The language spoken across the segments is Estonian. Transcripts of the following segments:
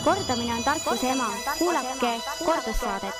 Kordamine on tarkuse ema. Kuulake kordussaadet.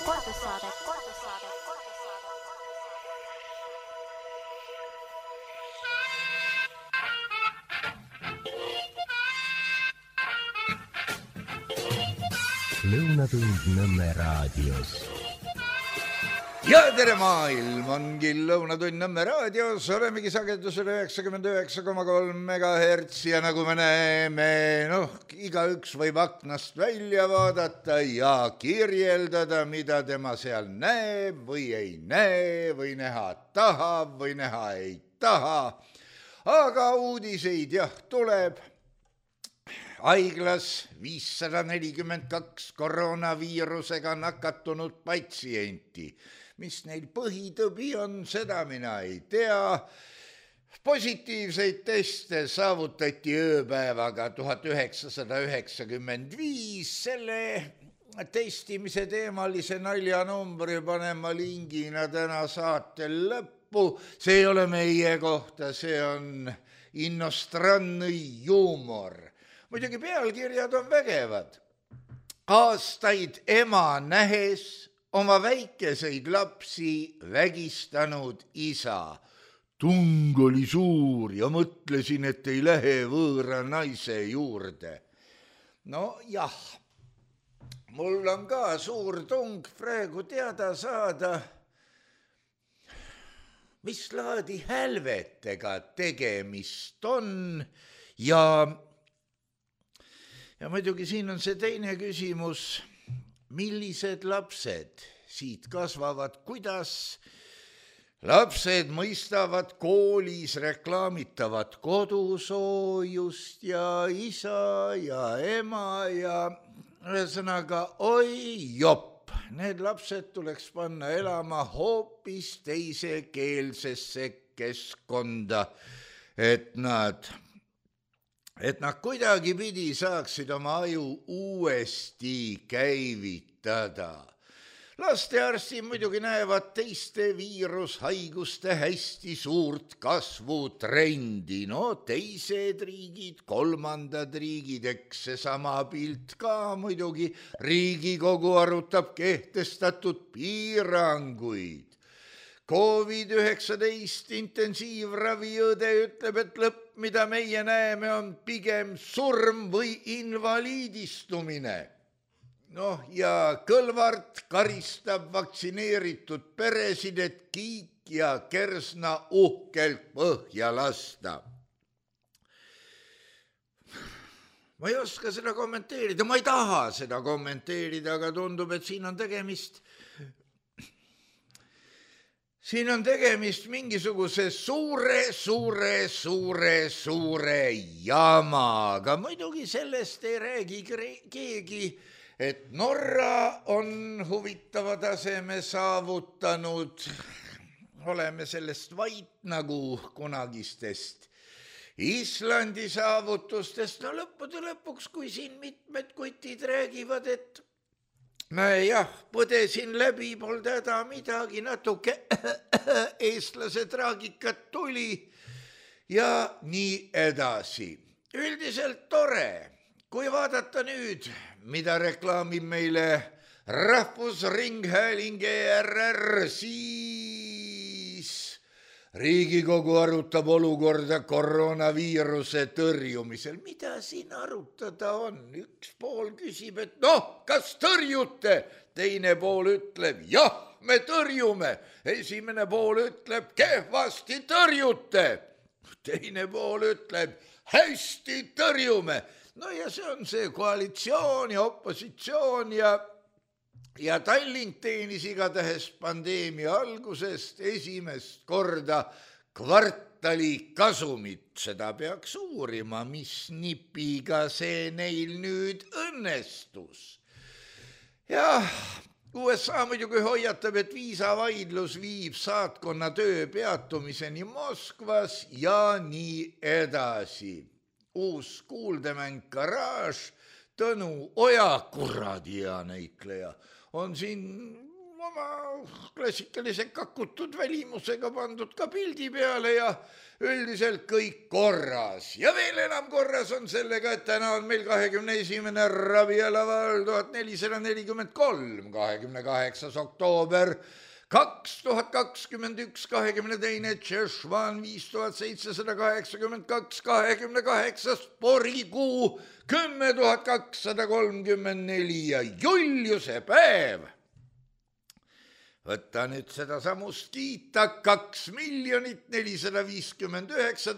Lõunatund Nõmme raadios. Ja tere maailm ongi Lõunatund Nõmme raadios, olemegi sagedusel 99,3 MHz ja nagu me näeme, igaüks võib aknast välja vaadata ja kirjeldada, mida tema seal näeb või ei näe või näha tahab või näha ei taha. Aga uudiseid tuleb. Haiglas 542 koroonaviirusega nakatunud patsienti. Mis neil põhitõbi on, seda mina ei tea. Positiivseid teste saavutati ööpäevaga 1995. Selle testimise teemalise naljanumbri panen ma lingina täna saate lõppu. See ei ole meie kohta, see on innostrannõi juumor. Muidugi pealkirjad on vägevad. Aastaid ema nähes oma väikeseid lapsi vägistanud isa. Tung oli suur ja mõtlesin, et ei lähe võõra naise juurde. No jah, mul on ka suur tung praegu teada saada, mis laadi hälvetega tegemist on ja muidugi siin on see teine küsimus, millised lapsed siit kasvavad, kuidas lapsed mõistavad koolis reklaamitavat kodusoojust ja isa ja ema ja ühesõnaga oi jopp, need lapsed tuleks panna elama hoopis teisekeelsesse keskkonda, et nad kuidagipidi saaksid oma aju uuesti käivitada. Lastearstid muidugi näevad teiste viirushaiguste hästi suurt kasvutrendi. Teised riigid, kolmandad riigid, eks seesama pilt ka muidugi. Riigikogu arutab kehtestatud piiranguid. COVID-19 intensiivraviõde ütleb, et lõpp, mida meie näeme, on pigem surm või invaliidistumine. Ja Kõlvart karistab vaktsineeritud peresid, et Kiik ja Kersna uhkelt põhja lasta. Ma ei oska seda kommenteerida, ma ei taha seda kommenteerida, aga tundub, et siin on tegemist mingisuguse suure jamaga. Muidugi sellest ei räägi keegi, et Norra on huvitava taseme saavutanud. Oleme sellest vait nagu kunagistest Islandi saavutustest. Lõppude lõpuks, kui siin mitmed kutid räägivad, et põdesin läbi, polda häda midagi, natuke eestlase traagikat tuli ja nii edasi. Üldiselt tore, kui vaadata nüüd, mida reklaamib meile Rahvusringhääling ERR, siis Riigikogu arutab olukorda koroonaviiruse tõrjumisel. Mida siin arutada on? Üks pool küsib, et kas tõrjute? Teine pool ütleb, jah, me tõrjume. Esimene pool ütleb, kehvasti tõrjute. Teine pool ütleb, hästi tõrjume. Ja see on see koalitsioon ja opositsioon ja Tallink teenis igatahes pandeemia algusest esimest korda kvartali kasumit. Seda peaks uurima, mis nipiga see neil nüüd õnnestus. Ja USA muidugi hoiatab, et viisavaidlus viib saatkonna töö peatumiseni Moskvas ja nii edasi. Uus kuuldemäng Garage, Tõnu Oja, kuradi hea näitleja, on siin oma klassikalise kakutud välimusega pandud ka pildi peale ja üldiselt kõik korras. Ja veel enam korras on sellega, et täna on meil 21. ravialaval 1443, 28. oktoober 2021, 22. Tšešvan 5782, 28. porikuu 10234 ja Juliuse päev. Võtta nüüd seda samust kiita 2 459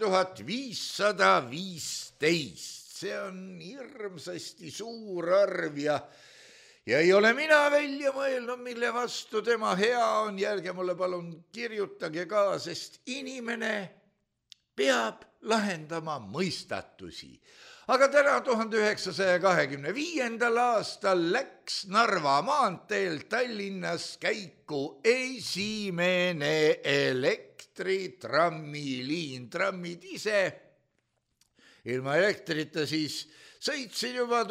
515. See on hirmsasti suur arv ja ei ole mina välja mõelnud, mille vastu tema hea on. Jälge mulle palun kirjutage ka, sest inimene peab lahendama mõistatusi. Aga täna 1925. aastal läks Narva maanteel Tallinnas käiku esimene elektritrammiliin. Trammid ise ilma elektrita siis sõitsin juba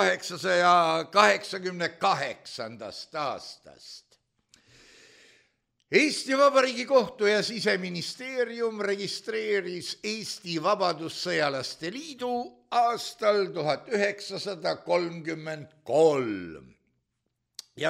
1888. aastast. Eesti Vabariigi kohtu ja Siseministeerium registreeris Eesti Vabadussõjalaste Liidu aastal 1933 ja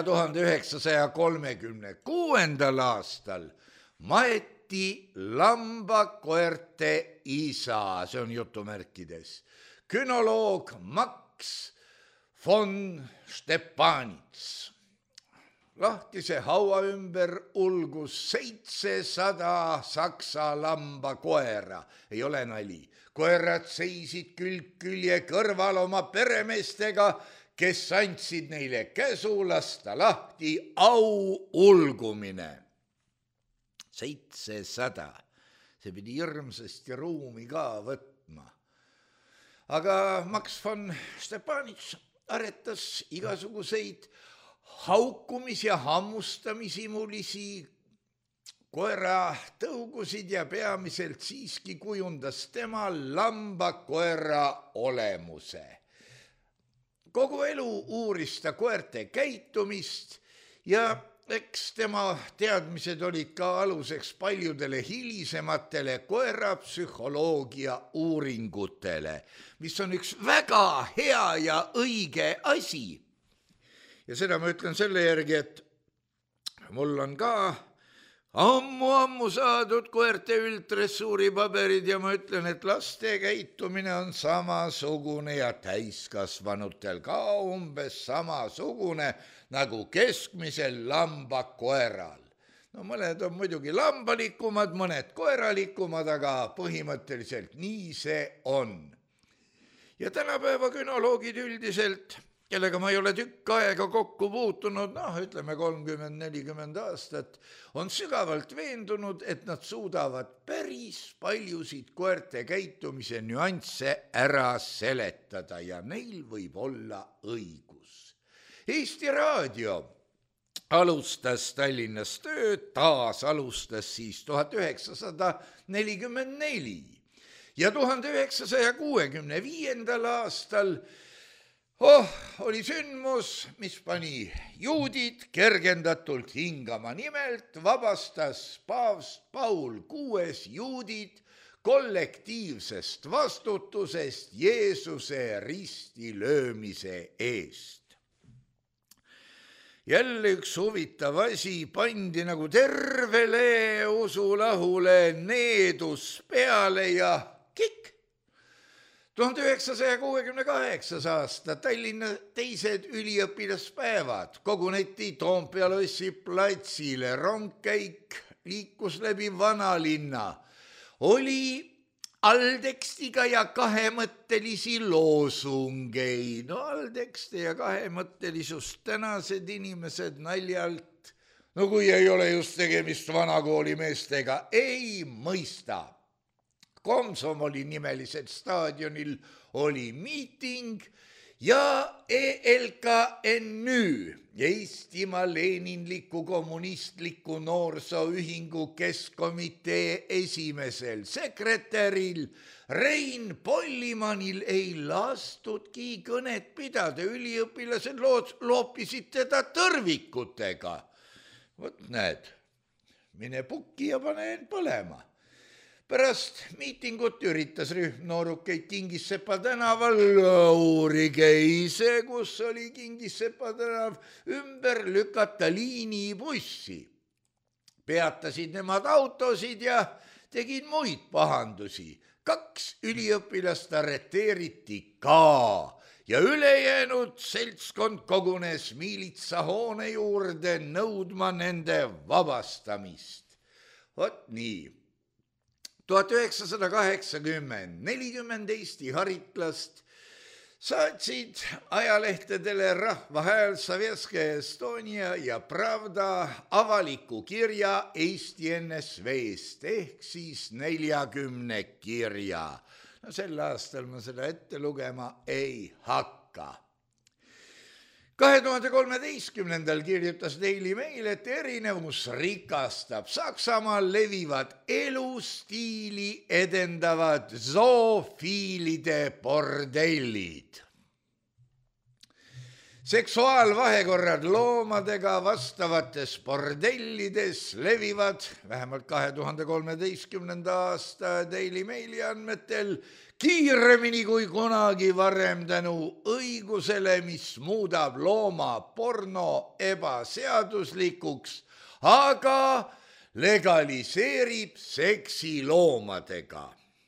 1936. aastal maeti lambakoerte isa, see on jutumärkides, künoloog Max von Stepanitz. Lahtise haua ümber ulgus 700 saksa lambakoera, ei ole nali. Koerad seisid külg külje kõrval oma peremeestega, kes andsid neile käsu lasta lahti auulgumine. 700, see pidi hirmsasti ruumi ka võtma. Aga Max von Stepanitz aretas igasuguseid haukumis- ja hammustamisimulisi koera tõugusid ja peamiselt siiski kujundas tema lambakoera olemuse. Kogu elu uuris ta koerte käitumist ja eks tema teadmised olid ka aluseks paljudele hilisematele koerapsühholoogia uuringutele, mis on üks väga hea ja õige asi. Ja seda ma ütlen selle järgi, et mul on ka ammu saadud koerte üldressuuri paberid ja ma ütlen, et laste käitumine on samasugune ja täiskasvanutel ka umbes samasugune nagu keskmisel lambakoeral. No mõned on muidugi lambalikumad, mõned koeralikumad, aga põhimõtteliselt nii see on. Ja tänapäeva künoloogid üldiselt, kellega ma ei ole tükk aega kokku puutunud, ütleme 30-40 aastat, on sügavalt veendunud, et nad suudavad päris paljusid koerte käitumise nüansse ära seletada ja neil võib olla õigus. Eesti Raadio alustas Tallinnas tööd, taas alustas siis 1944 ja 1965. aastal oli sündmus, mis pani juudid kergendatult hingama. Nimelt vabastas paavst Paul VI juudid kollektiivsest vastutusest Jeesuse risti löömise eest. Jälle üks huvitav asi, pandi nagu tervele usulahule needus peale ja kikk. 1968. aasta Tallinna teised üliõpilaspäevad koguneti Toompea lossi platsile, rongkäik liikus läbi vanalinna, oli alltekstiga ja kahemõttelisi loosungeid. No alltekste ja kahemõttelisust tänased inimesed naljalt, no kui ei ole just tegemist vanakooli meestega, ei mõista. Komsomoli nimelisel staadionil oli miiting ja ELKNÜ, Eestimaa Leninliku Kommunistliku Noorsooühingu Keskkomitee esimesel sekretäril Rein Pollimannil ei lastudki kõnet pidada, üliõpilased loopisid teda tõrvikutega. Vot näed, mine pukki ja pane end põlema. Pärast miitingut üritas rühm noorukeid Kingissepa tänaval, uurige ise, kus oli Kingissepa tänav, ümber lükata liinibussi. Peatasid nemad autosid ja tegid muid pahandusi. 2 üliõpilast arreteeriti ka ja ülejäänud seltskond kogunes miilitsahoone juurde nõudma nende vabastamist. Vot nii. 1980 40 Eesti haritlast saatsid ajalehtedele Rahva Hääl, Sovetskaja Estonia ja Pravda avaliku kirja Eesti NSV-st ehk siis 40 kirja. No sel aastal ma seda ette lugema ei hakka. 2013. kirjutas Daily Mail, et erinevus rikastab. Saksamaal levivad elustiili edendavad zoofiilide bordellid. Seksuaalvahekorrad loomadega vastavates bordellides levivad vähemalt 2013. aasta Daily Maili andmetel kiiremini kui kunagi varem tänu õigusele, mis muudab looma porno ebaseaduslikuks, aga legaliseerib seksi loomadega.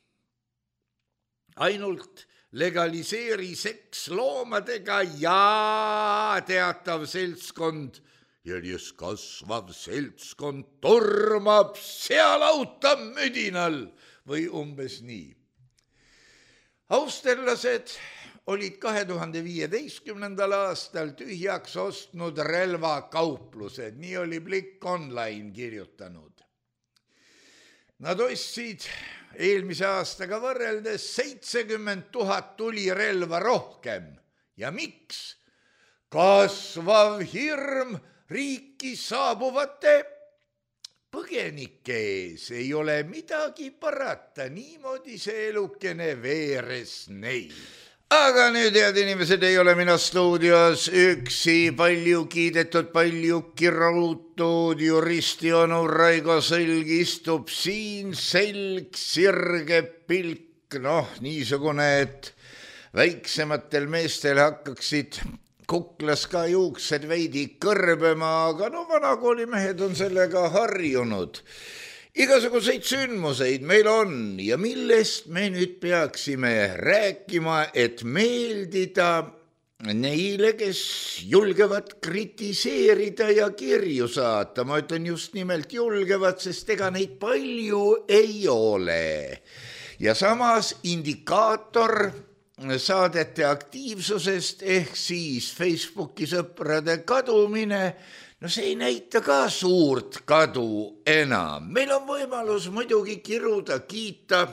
Ainult legaliseeri seks loomadega ja teatav seltskond, järjest kasvav seltskond tormab sealauta müdinal või umbes nii. Austerlased olid 2015. aastal tühjaks ostnud relvakauplused, nii oli Blick Online kirjutanud. Nad ostsid eelmise aastaga võrreldes 70 000 tulirelva rohkem. Ja miks? Kasvav hirm riiki saabuvate põgenike ees, ei ole midagi parata, niimoodi see elukene veeres neil. Aga nüüd, head inimesed, ei ole mina stuudios üksi, palju kiidetud, palju kirutud juristi onu Raigo Sõlg istub siin, selg, sirge pilk, niisugune, et väiksematel meestel hakkaksid kuklas ka juuksed veidi kõrbema, aga vanakoolimehed on sellega harjunud. Igasuguseid sündmuseid meil on ja millest me nüüd peaksime rääkima, et meeldida neile, kes julgevad kritiseerida ja kirju saata. Ma ütlen just nimelt julgevad, sest ega neid palju ei ole. Ja samas indikaator saadete aktiivsusest ehk siis Facebooki sõprade kadumine, see ei näita ka suurt kadu enam. Meil on võimalus muidugi kiruda, kiita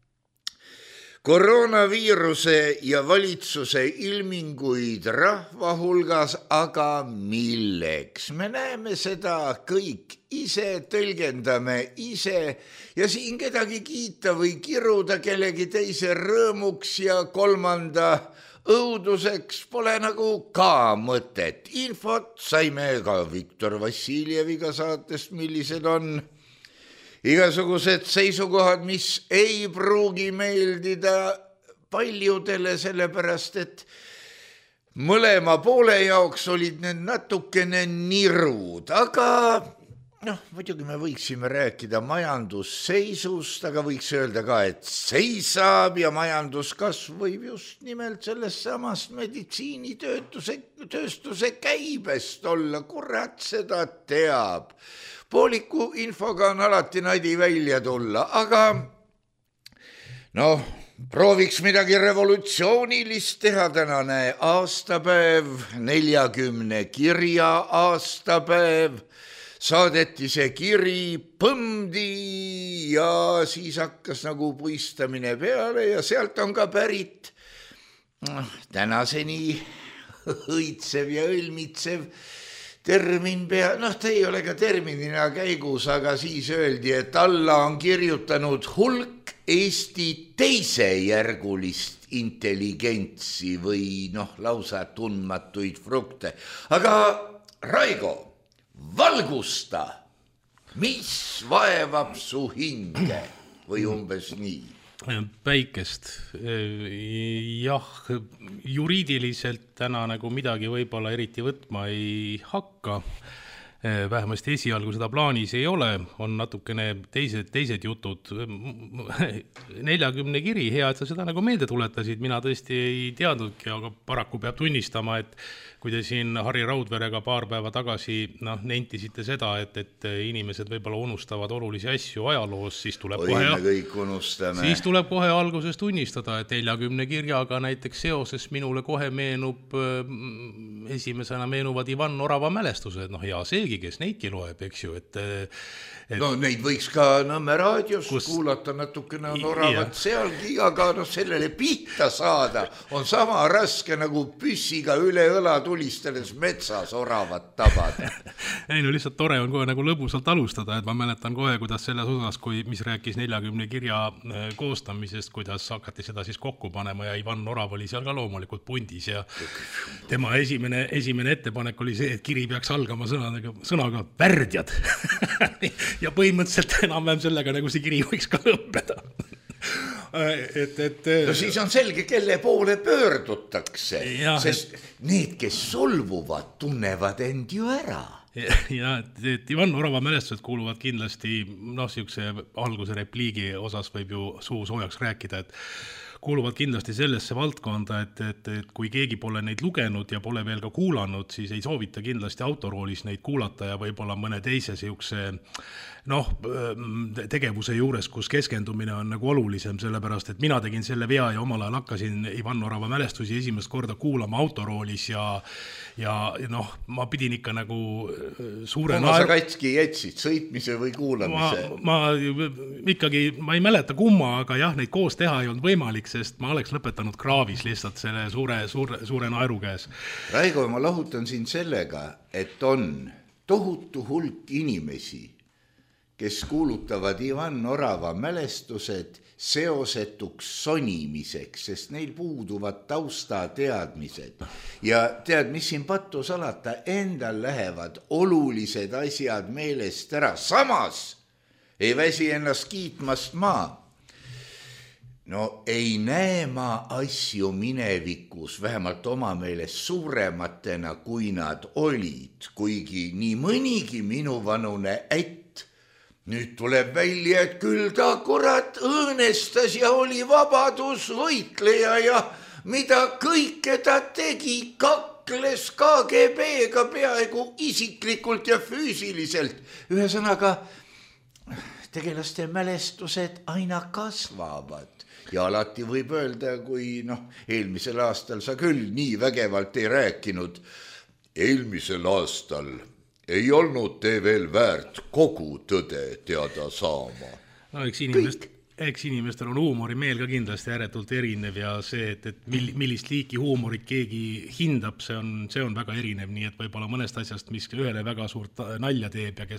koroonaviiruse ja valitsuse ilminguid rahva hulgas, aga milleks? Me näeme seda kõik ise, tõlgendame ise ja siin kedagi kiita või kiruda kellegi teise rõõmuks ja kolmanda õuduseks pole nagu ka mõtet. Infot saime ka Viktor Vassiljeviga saatest, millised on igasugused seisukohad, mis ei pruugi meeldida paljudele, sellepärast et mõlema poole jaoks olid need natukene nirud, aga muidugi me võiksime rääkida majandusseisust, aga võiks öelda ka, et seisab ja majanduskasv võib just nimelt sellest samast meditsiinitööstuse käibest olla, kurat seda teab. Pooliku infoga on alati nadi välja tulla, aga prooviks midagi revolutsioonilist teha. Tänane aastapäev, 40 kirja aastapäev, saadeti see kiri põmdi ja siis hakkas nagu puistamine peale ja sealt on ka pärit tänaseni õitsev ja õlmitsev termin ta ei ole ka terminina käigus, aga siis öeldi, et alla on kirjutanud hulk Eesti teisejärgulist intelligentsi või lausa tundmatuid frukte. Aga Raigo, valgusta, mis vaevab su hinge või umbes nii. Päikest, jah, juriidiliselt täna nagu midagi võib-olla eriti võtma ei hakka, vähemasti esialgu seda plaanis ei ole, on natukene teised jutud. 40 kiri, hea, et sa seda nagu meelde tuletasid, mina tõesti ei teadnudki, aga paraku peab tunnistama, et kui te siin Harri Raudverega paar päeva tagasi nentisite seda, et inimesed võib-olla unustavad olulisi asju ajaloos, siis tuleb kohe alguses tunnistada, et 40 kirjaga näiteks seoses minule kohe esimesena meenuvad Ivan Orava mälestused, hea seegi, kes neidki loeb, eks ju, no neid võiks ka Nõmme raadios kuulata natukene on Oravat sealgi, aga sellele pihta saada on sama raske nagu püssiga üle õla tulistades metsas Oravat tabada. Ei, no lihtsalt tore on kohe nagu lõbusalt alustada, et ma mäletan kohe, kuidas selles osas, mis rääkis 40 kirja koostamisest, kuidas hakati seda siis kokku panema ja Ivan Orav oli seal ka loomulikult pundis ja tema esimene ettepanek oli see, et kiri peaks algama sõnaga värdjad. Ja põhimõtteliselt enam-vähem sellega nagu see kiri võiks ka lõppeda. No siis on selge, kelle poole pöördutakse, sest need, kes solvuvad, tunnevad end ju ära. Ja et Ivan Orava mälestused kuuluvad kindlasti, siukse alguse repliigi osas võib ju suu soojaks rääkida, et kuuluvad kindlasti sellesse valdkonda, et kui keegi pole neid lugenud ja pole veel ka kuulanud, siis ei soovita kindlasti autoroolis neid kuulata ja võib-olla mõne teise siukse tegevuse juures, kus keskendumine on nagu olulisem, sellepärast, et mina tegin selle vea ja omal ajal hakkasin Ivan Orava mälestusi esimest korda kuulama autoroolis ja ma pidin ikka nagu suure sa katski jätsid, sõitmise või kuulamise? Ma ei mäleta kumma, aga jah, neid koos teha ei olnud võimalik, sest ma oleks lõpetanud kraavis lihtsalt selle suure naeru käes. Raigo, ma lahutan siin sellega, et on tohutu hulk inimesi, kes kuulutavad Ivan Orava mälestused seosetuks sonimiseks, sest neil puuduvad taustateadmised. Ja tead, mis siin pattu salata, endal lähevad olulised asjad meelest ära. Samas ei väsi ennast kiitmast maa. No ei näe ma asju minevikus, vähemalt oma meelest suurematena, kui nad olid, kuigi nii mõnigi minuvanune ätt nüüd tuleb välja, et küll ta kurat õõnestas ja oli vabadusvõitleja ja mida kõike ta tegi, kakles KGB-ga peaaegu isiklikult ja füüsiliselt. Ühesõnaga, tegelaste mälestused aina kasvavad ja alati võib öelda, kui eelmisel aastal sa küll nii vägevalt ei rääkinud, eelmisel aastal ei olnud te veel väärt kogu tõde teada saama. No, eks inimestel on huumorimeel ka kindlasti ääretult erinev ja see, et millist liiki huumorit keegi hindab, see on väga erinev, nii et võib-olla mõnest asjast, mis ühele väga suurt nalja teeb ja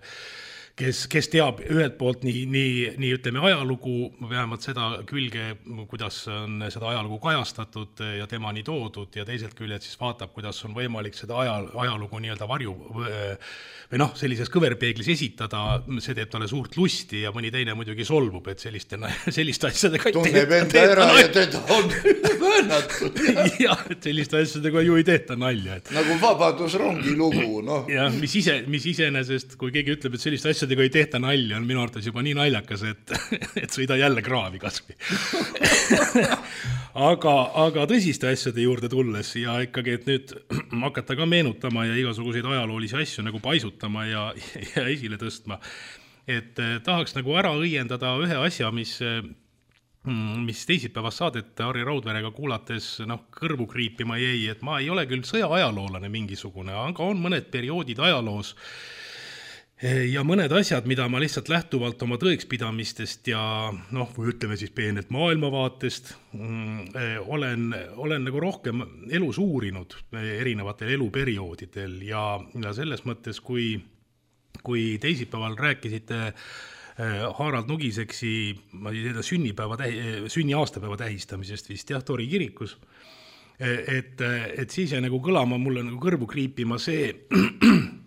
kes teab ühelt poolt nii ütleme ajalugu, vähemalt seda külge, kuidas on seda ajalugu kajastatud ja temani toodud ja teiselt küljed siis vaatab, kuidas on võimalik seda ajalugu nii-öelda varju või sellises kõverpeeglis esitada, see teeb talle suurt lusti ja mõni teine muidugi solvub, et selliste asjadega tunneb enda ära ja teda on väänatud. Jah, et selliste asjadega ju ei tehta nalja. Nagu vabadusrongi lugu, Ja mis iseenesest, kui keegi ütleb, et selliste asjadega ei tehta nalja, on minu arvates juba nii naljakas, et sõida jälle kraavi kasvi. Aga tõsiste asjade juurde tulles ja ikkagi, et nüüd hakata ka meenutama ja igasuguseid ajaloolisi asju nagu paisutama ja esile tõstma. Et tahaks nagu ära õiendada ühe asja, mis teisipäevast saadet Harri Raudverega kuulates kõrvu kriipima jäi, et ma ei ole küll sõjaajaloolane mingisugune, aga on mõned perioodid ajaloos ja mõned asjad, mida ma lihtsalt lähtuvalt oma tõekspidamistest ja või ütleme siis peenelt maailmavaatest olen nagu rohkem elus uurinud erinevatel eluperioodidel ja selles mõttes, kui teisipäeval rääkisite Harald Nugiseksi sünniaastapäeva tähistamisest vist Tori kirikus, et siis jäi nagu kõlama mulle nagu kõrvu kriipima see,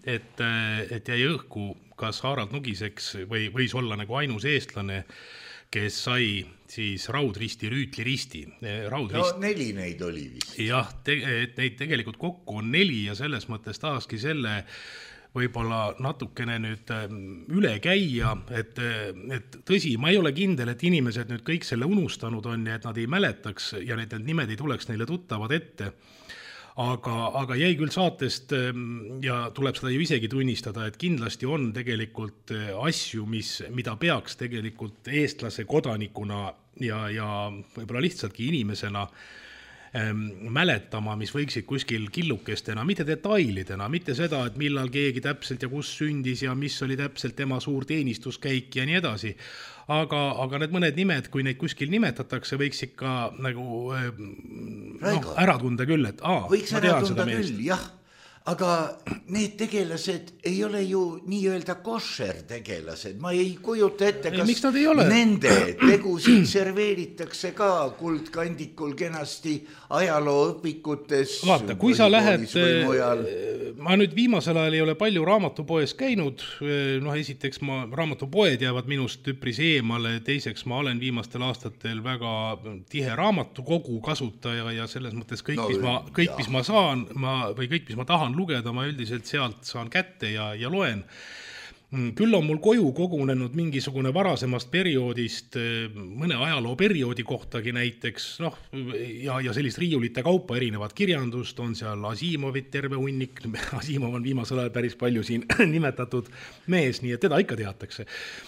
et jäi õhku, kas Harald Nugiseks võis olla nagu ainus eestlane, kes sai siis raudristi, rüütliristi. No 4 neid oli vist. Jah, et neid tegelikult kokku on 4 ja selles mõttes tahakski selle võib-olla natukene nüüd üle käia, et tõsi, ma ei ole kindel, et inimesed nüüd kõik selle unustanud on ja et nad ei mäletaks ja need nimed ei tuleks neile tuttavad ette. Aga jäi küll saatest ja tuleb seda ju isegi tunnistada, et kindlasti on tegelikult asju, mida peaks tegelikult eestlase kodanikuna ja võib-olla lihtsaltki inimesena mäletama, mis võiksid kuskil killukestena, mitte detailidena, mitte seda, et millal keegi täpselt ja kus sündis ja mis oli täpselt tema suur teenistuskäik ja nii edasi. Aga need mõned nimed, kui neid kuskil nimetatakse, võiks ikka nagu ära tunda küll, et võiks ära tunda küll, jah. Aga need tegelased ei ole ju nii-öelda košer tegelased. Ma ei kujuta ette, kas nende tegusid serveeritakse ka kuldkandikul kenasti ajalooõpikutes. Vaata, kui sa lähed, ma nüüd viimasel ajal ei ole palju raamatupoes käinud, esiteks raamatupoed jäävad minust üpris eemale, teiseks ma olen viimastel aastatel väga tihe raamatukogu kasutaja ja selles mõttes kõik, mis ma saan või kõik, mis ma tahan lugeda, ma üldiselt sealt saan kätte ja loen. Küll on mul koju kogunenud mingisugune varasemast perioodist, mõne ajaloo perioodi kohtagi näiteks, ja sellist riiulite kaupa erinevat kirjandust, on seal Asimovit terve hunnik, Asimov on viimasel ajal päris palju siin nimetatud mees, nii et teda ikka teatakse.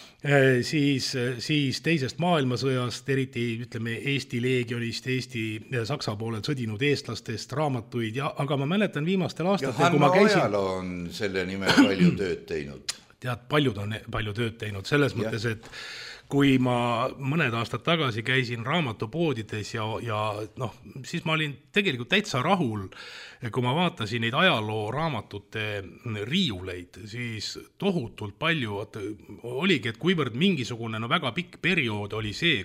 Siis teisest maailmasõjast, eriti ütleme Eesti leegionist, Eesti Saksa poolel sõdinud eestlastest raamatuid, aga ma mäletan viimastel aastatel, kui ma käisin... Hanno Ojala on selle nimel palju tööd teinud. Tead, paljud on palju tööd teinud selles mõttes, et kui ma mõned aastad tagasi käisin raamatupoodides ja siis ma olin tegelikult täitsa rahul, kui ma vaatasin neid ajaloo raamatute riiuleid, siis tohutult palju oligi, et kuivõrd mingisugune väga pikk periood oli see,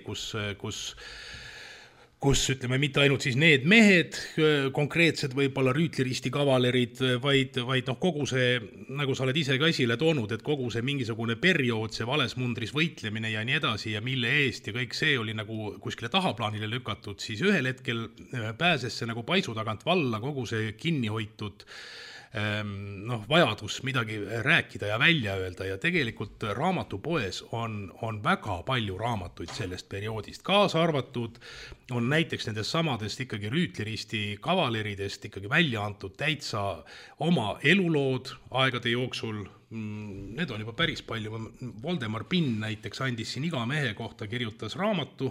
kus ütleme mitte ainult siis need mehed, konkreetsed võib-olla rüütliristi kavalerid, vaid kogu see, nagu sa oled ise ka esile toonud, et kogu see mingisugune periood, see valesmundris võitlemine ja nii edasi ja mille eest ja kõik see oli nagu kuskile tahaplaanile lükatud, siis ühel hetkel pääses see nagu paisu tagant valla kogu see kinnihoitud vajadus midagi rääkida ja välja öelda ja tegelikult raamatupoes on väga palju raamatuid sellest perioodist. Kaasa arvatud on näiteks nendest samadest ikkagi rüütliristi kavaleridest ikkagi välja antud täitsa oma elulood aegade jooksul. Need on juba päris palju. Voldemar Pinn näiteks andis siin iga mehe kohta, kirjutas raamatu.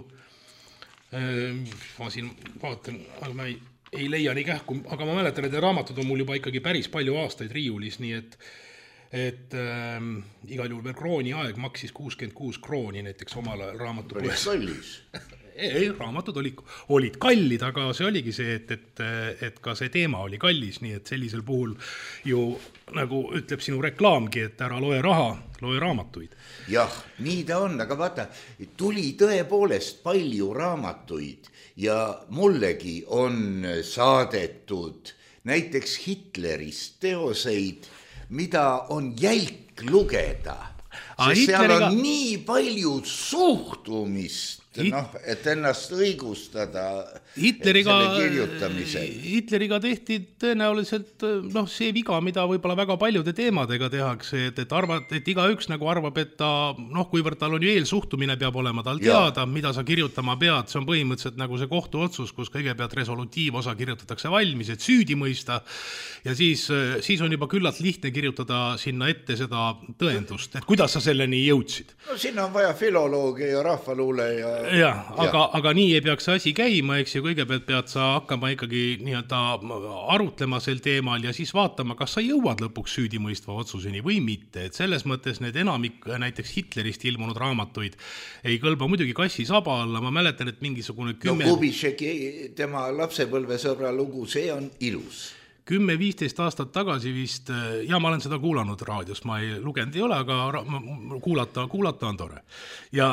Ma siin vaatan, aga ma ei leia nii kähku, aga ma mäletan, et raamatud on mul juba ikkagi päris palju aastaid riiulis, nii et igal juhul veel krooni aeg maksis 66 krooni näiteks omal raamatupoes. Päris kallis. Ei, raamatud olid kallid, aga see oligi see, et ka see teema oli kallis, nii et sellisel puhul ju nagu ütleb sinu reklaamgi, et ära loe raha, loe raamatuid. Jah, nii ta on, aga vaata, tuli tõepoolest palju raamatuid ja mullegi on saadetud näiteks Hitlerist teoseid, mida on jälk lugeda. Sest seal on nii palju suhtumist, et ennast õigustada selle kirjutamisel. Hitleriga tehti tõenäoliselt see viga, mida võib-olla väga paljude teemadega tehakse, et igaüks nagu arvab, et ta, kuivõrd tal on ju eelsuhtumine peab olema tal teada, mida sa kirjutama pead, see on põhimõtteliselt nagu see kohtuotsus, kus kõigepealt resolutiivosa kirjutatakse valmis, et süüdi mõista ja siis on juba küllalt lihtne kirjutada sinna ette seda tõendust, et kuidas sa selleni jõudsid. No sinna on vaja filoloogia ja rahvaluule ja aga nii ei peaks see asi käima, eks ju, kõigepealt pead sa hakkama ikkagi nii-öelda arutlema sel teemal ja siis vaatama, kas sa jõuad lõpuks süüdimõistva otsuseni või mitte, et selles mõttes need enamik näiteks Hitlerist ilmunud raamatuid ei kõlba muidugi kassi saba alla, ma mäletan, et mingisugune 10... Kubitšeki, tema lapsepõlvesõbra lugu, see on ilus. 10-15 aastat tagasi vist, ja ma olen seda kuulanud raadios, ma ei lugenud ei ole, aga kuulata on tore. Ja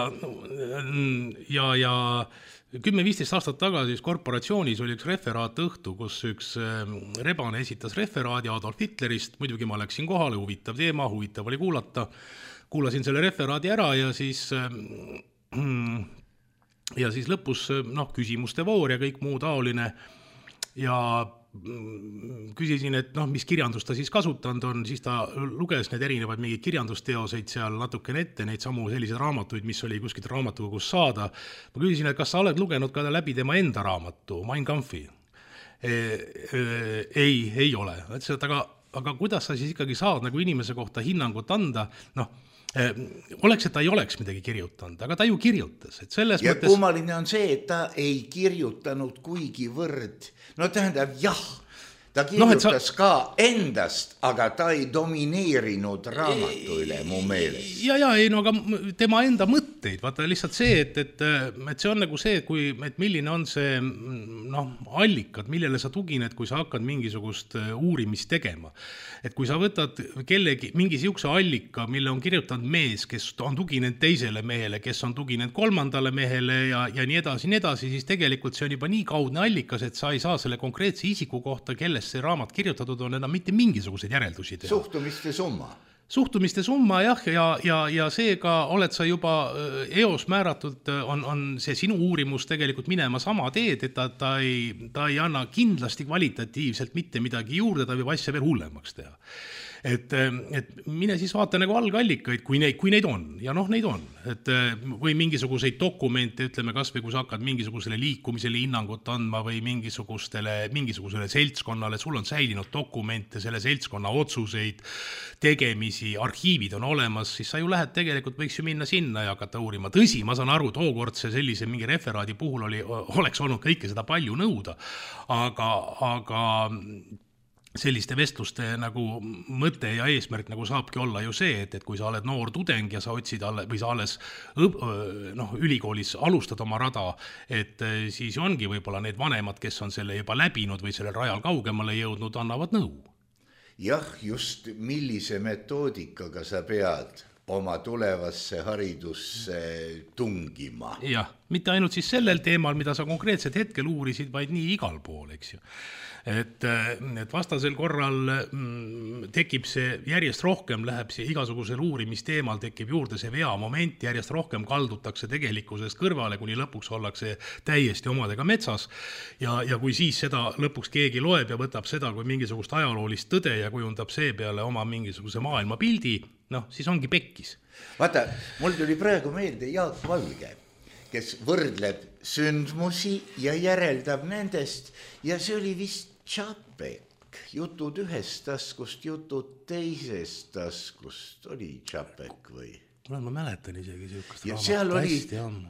10-15 aastat tagasi korporatsioonis oli üks referaat õhtu, kus üks rebane esitas referaadi Adolf Hitlerist, muidugi ma läksin kohale, huvitav teema, huvitav oli kuulata, kuulasin selle referaadi ära ja siis lõpus küsimuste voor ja kõik muu taoline ja küsisin, et mis kirjandust ta siis kasutanud on, siis ta luges need erinevad mingid kirjandusteoseid seal natukene ette, neid samu selliseid raamatuid, mis oli kuskilt raamatukogus saada. Ma küsisin, et kas sa oled lugenud ka läbi tema enda raamatu, Mein Kampfi? Ei ole. Aga kuidas sa siis ikkagi saad nagu inimese kohta hinnangut anda? Oleks, et ta ei oleks midagi kirjutanud, aga ta ju kirjutas. Et selles ja mõttes... kummaline on see, et ta ei kirjutanud kuigivõrd. Tähendab, jah, ta kirjutas ka endast, aga ta ei domineerinud raamatu üle mu meelest. Aga tema enda mõtteid, vaata lihtsalt see, et see on nagu see, et milline on see allikad, millele sa tugined, kui sa hakkad mingisugust uurimist tegema. Et kui sa võtad mingi siukse allika, mille on kirjutanud mees, kes on tuginenud teisele mehele, kes on tuginenud kolmandale mehele ja nii edasi, siis tegelikult see on juba nii kaudne allikas, et sa ei saa selle konkreetse isiku kohta, kelles see raamat kirjutatud on, enam mitte mingisuguseid järeldusi teha. Suhtumiste summa, ja seega oled sa juba eos määratud, on see sinu uurimus tegelikult minema sama teed, et ta ei anna kindlasti kvalitatiivselt mitte midagi juurde, ta võib asja veel hullemaks teha. Et mine siis vaata nagu algallikaid, kui neid on, ja neid on. Või mingisuguseid dokumente, ütleme kas või kui sa hakkad mingisugusele liikumisele hinnangut andma või mingisugusele seltskonnale, sul on säilinud dokumente, selle seltskonna otsuseid, tegemisi, arhiivid on olemas, siis sa ju lähed tegelikult, võiks ju minna sinna ja hakata uurima. Tõsi, ma saan aru, tookordse sellise mingi referaadi puhul oleks olnud kõike seda palju nõuda, aga selliste vestluste nagu mõte ja eesmärk nagu saabki olla ju see, et kui sa oled noor tudeng ja sa otsid või sa alles ülikoolis alustad oma rada, et siis ongi võib-olla need vanemad, kes on selle juba läbinud või sellel rajal kaugemale jõudnud, annavad nõu. Jah, just millise metoodikaga sa pead oma tulevasse haridusse tungima. Jah, mitte ainult siis sellel teemal, mida sa konkreetselt hetkel uurisid, vaid nii igal pool, eks ju. Et vastasel korral tekib see järjest rohkem, läheb see igasugusel uurimisteemal, tekib juurde see vea moment, järjest rohkem kaldutakse tegelikkusest kõrvale, kuni lõpuks ollakse täiesti omadega metsas. Ja kui siis seda lõpuks keegi loeb ja võtab seda kui mingisugust ajaloolist tõde ja kujundab see peale oma mingisuguse maailmapildi, siis ongi pekkis. Vaata, mul tuli praegu meelde Jaak Valge, kes võrdleb sündmusi ja järeldab nendest ja see oli vist Čapek, jutud ühest taskust, jutud teisest taskust, oli Čapek või? Ma mäletan isegi siukest raamat hästi ammu.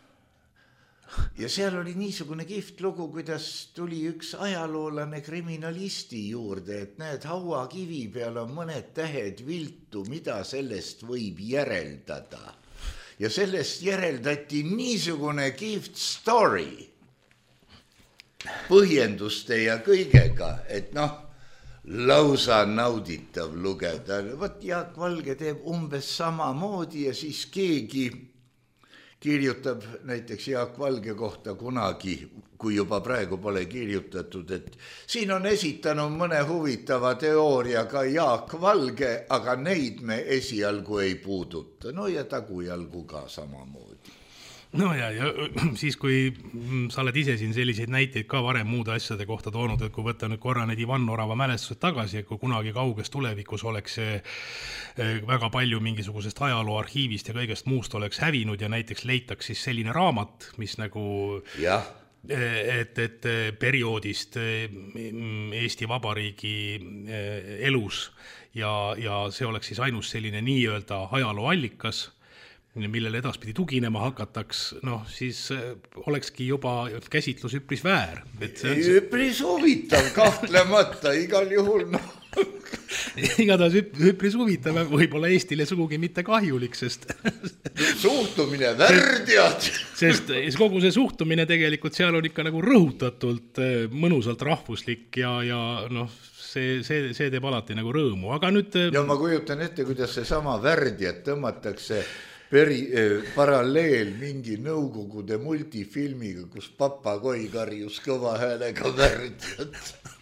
Ja seal oli niisugune kihvt lugu, kuidas tuli üks ajaloolane kriminalisti juurde, et näed, hauakivi peal on mõned tähed viltu, mida sellest võib järeldada. Ja sellest järeldati niisugune kihvt story põhjenduste ja kõigega, et lausa nauditav lugeda. Võt Jaak Valge teeb umbes sama moodi ja siis keegi kirjutab näiteks Jaak Valge kohta kunagi, kui juba praegu pole kirjutatud, et siin on esitanud mõne huvitava teooria ka Jaak Valge, aga neid me esialgu ei puuduta. Ja tagujalgu ka samamoodi. Ja siis, kui sa oled ise siin selliseid näiteid ka varem muude asjade kohta toonud, et kui võtta nüüd korra need Ivan Orava mälestused tagasi, et kui kunagi kauges tulevikus oleks see väga palju mingisugusest ajaloo arhiivist ja kõigest muust oleks hävinud ja näiteks leitaks siis selline raamat, mis nagu... Jah. Et perioodist Eesti Vabariigi elus ja see oleks siis ainus selline nii-öelda ajalooallikas, millele edaspidi tuginema hakataks, siis olekski juba käsitlus üpris väär. Üpris huvitav, kahtlemata, igal juhul igatahes üpris huvitav, võib-olla Eestile sugugi mitte kahjulik, sest suhtumine värdjad. Sest kogu see suhtumine tegelikult seal on ikka nagu rõhutatult mõnusalt rahvuslik ja noh, see teeb alati nagu rõõmu, aga nüüd... Ja ma kujutan ette, kuidas see sama värdjad tõmmatakse paralleel mingi Nõukogude multifilmiga, kus papagoi karjus kõva häälega värdjad.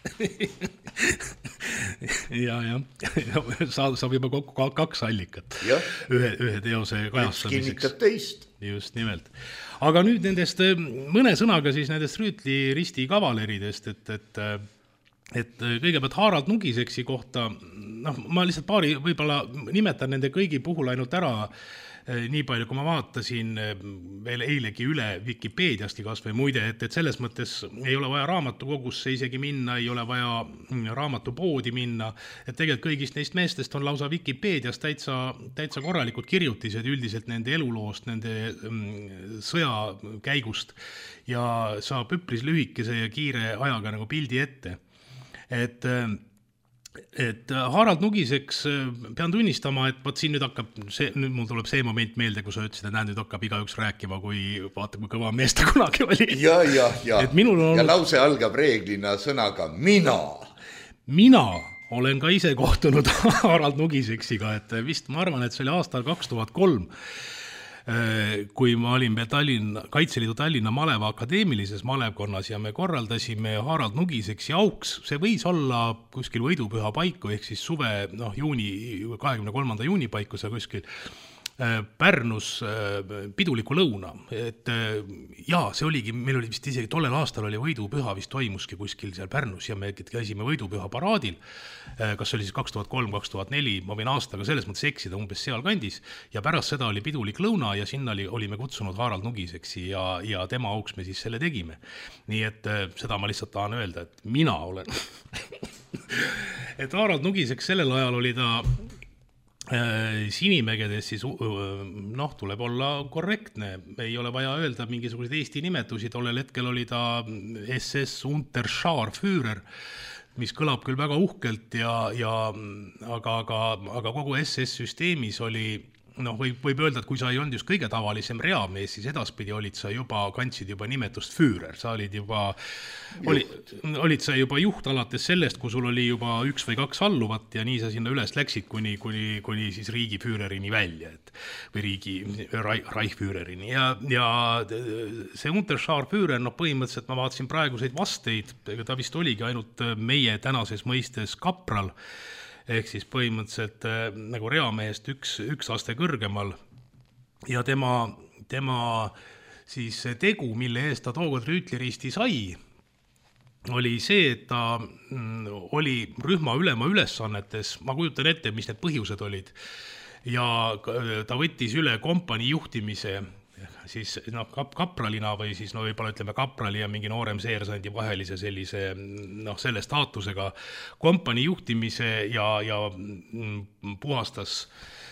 ja saab juba kokku 2 allikat ühe teose kajastamiseks. Kinnitab teist. Just nimelt. Aga nüüd nendest mõne sõnaga siis nendest Rüütli risti kavaleridest, et kõigepealt Harald Nugiseksi kohta, noh, ma lihtsalt paari võib-olla nimetan nende kõigi puhul ainult ära nii palju, kui ma vaatasin veel eilegi üle Wikipeediastki kas või muide, et selles mõttes ei ole vaja raamatukogusse isegi minna, ei ole vaja raamatupoodi minna, et tegelikult kõigist neist meestest on lausa Wikipeedias täitsa korralikud kirjutised üldiselt nende eluloost, nende sõja käigust ja saab üpris lühikese ja kiire ajaga nagu pildi ette. Et Harald Nugiseks pean tunnistama, et võt siin nüüd hakkab, nüüd mul tuleb see moment meelde, kui sa ütlesid, et nüüd hakkab igaüks rääkima, kui vaata, kui kõva mees ta kunagi oli. Ja lause algab reeglina sõnaga mina. Mina olen ka ise kohtunud Harald Nugiseksiga, et vist ma arvan, et see oli aastal 2003, kui ma olin veel Kaitseliidu Tallinna Maleva akadeemilises malevkonnas ja me korraldasime Harald Nugiseksi auks, see võis olla kuskil võidupüha paiku, ehk siis suve, juuni, 23. juuni paiku see kuskil Pärnus piduliku lõuna, et see oligi, meil oli vist isegi tollel aastal oli võidupüha vist toimuski kuskil seal Pärnus ja me käisime võidupüha paraadil, kas oli siis 2003-2004, ma võin aastaga selles mõttes eksida umbes seal kandis ja pärast seda oli pidulik lõuna ja sinna olime kutsunud Harald Nugiseksi ja tema auks me siis selle tegime. Nii et seda ma lihtsalt tahan öelda, et mina olen. Et Harald Nugiseks sellel ajal oli ta Sinimägedes siis, tuleb olla korrektne, ei ole vaja öelda mingisuguseid Eesti nimetusi, tollel hetkel oli ta SS Unterscharführer, mis kõlab küll väga uhkelt, aga kogu SS-süsteemis oli, võib öelda, et kui sa ei olnud just kõige tavalisem reamees, siis edaspidi kandsid juba nimetust Führer, sa olid sa juba juht alates sellest, kui sul oli juba 1 või 2 alluvat ja nii sa sinna üles läksid kuni siis riigi Führerini välja, või riigi Reichführerini ja see Unterscharführer, põhimõtteliselt ma vaatasin praeguseid vasteid, ta vist oligi ainult meie tänases mõistes kapral, ehk siis põhimõtteliselt nagu reamehest üks aste kõrgemal ja tema siis tegu, mille eest ta tookord Rüütli risti sai, oli see, et ta oli rühma ülema ülesannetes, ma kujutan ette, mis need põhjused olid ja ta võttis üle kompanii juhtimise siis kapralina või siis võib-olla ütleme kaprali ja mingi noorem seersandi vahelise selle staatusega kompanii juhtimise ja puhastas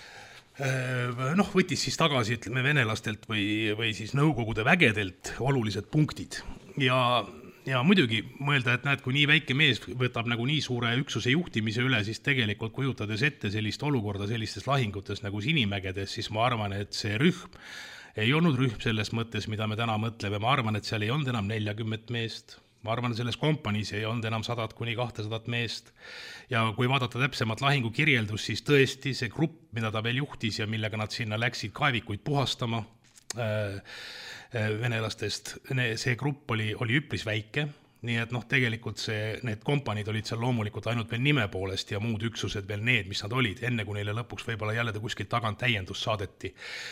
võttis siis tagasi ütleme venelastelt või siis Nõukogude vägedelt olulised punktid ja muidugi mõelda, et näed, kui nii väike mees võtab nagu nii suure üksuse juhtimise üle, siis tegelikult kujutades ette sellist olukorda sellistes lahingutes nagu Sinimägedes, siis ma arvan, et see rühm ei olnud rühm selles mõttes, mida me täna mõtleme. Ma arvan, et seal ei olnud enam 40 meest. Ma arvan, et selles kompaniis ei olnud enam 100 kuni 200 meest. Ja kui vaadata täpsemat lahingu kirjeldus, siis tõesti see grupp, mida ta veel juhtis ja millega nad sinna läksid kaevikuid puhastama venelastest, see grupp oli üpris väike. Nii et tegelikult need kompaniid olid seal loomulikult ainult veel nime poolest ja muud üksused veel need, mis nad olid, enne kui neile lõpuks võib-olla jälle kuskilt tagant täiendus saadeti.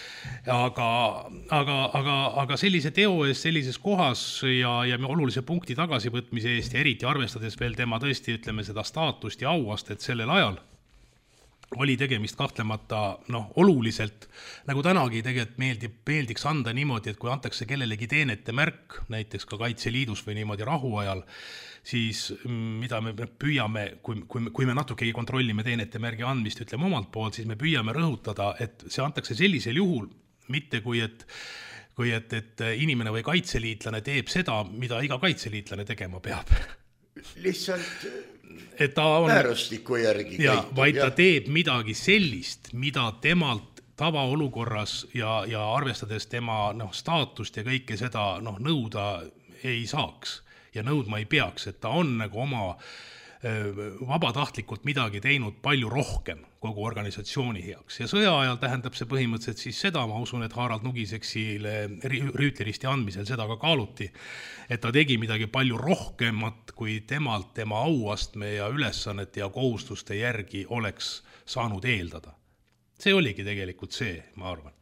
Aga sellise teo eest sellises kohas ja olulise punkti tagasivõtmise eest ja eriti arvestades veel tema tõesti, ütleme, seda staatust ja auast, et sellel ajal oli tegemist kahtlemata oluliselt, nagu tänagi tegelikult meeldiks anda niimoodi, et kui antakse kellelegi teenete märk, näiteks ka Kaitseliidus või niimoodi rahuajal, siis mida me püüame, kui me natukegi kontrollime teenete märgi andmist, ütleme omalt poolt, siis me püüame rõhutada, et see antakse sellisel juhul, mitte kui et inimene või kaitseliitlane teeb seda, mida iga kaitseliitlane tegema peab. Lihtsalt et ta on määrustiku järgi käitub. Vaid ta teeb midagi sellist, mida temalt tavaolukorras ja arvestades tema staatust ja kõike seda nõuda ei saaks ja nõudma ei peaks, et ta on nagu oma vabatahtlikult midagi teinud palju rohkem kogu organisatsiooni heaks. Ja sõja ajal tähendab see põhimõtteliselt siis seda, ma usun, et Harald Nugiseksile rüütleristi andmisel seda ka kaaluti, et ta tegi midagi palju rohkemat, kui temalt tema auastme ja ülesannete ja kohustuste järgi oleks saanud eeldada. See oligi tegelikult see, ma arvan.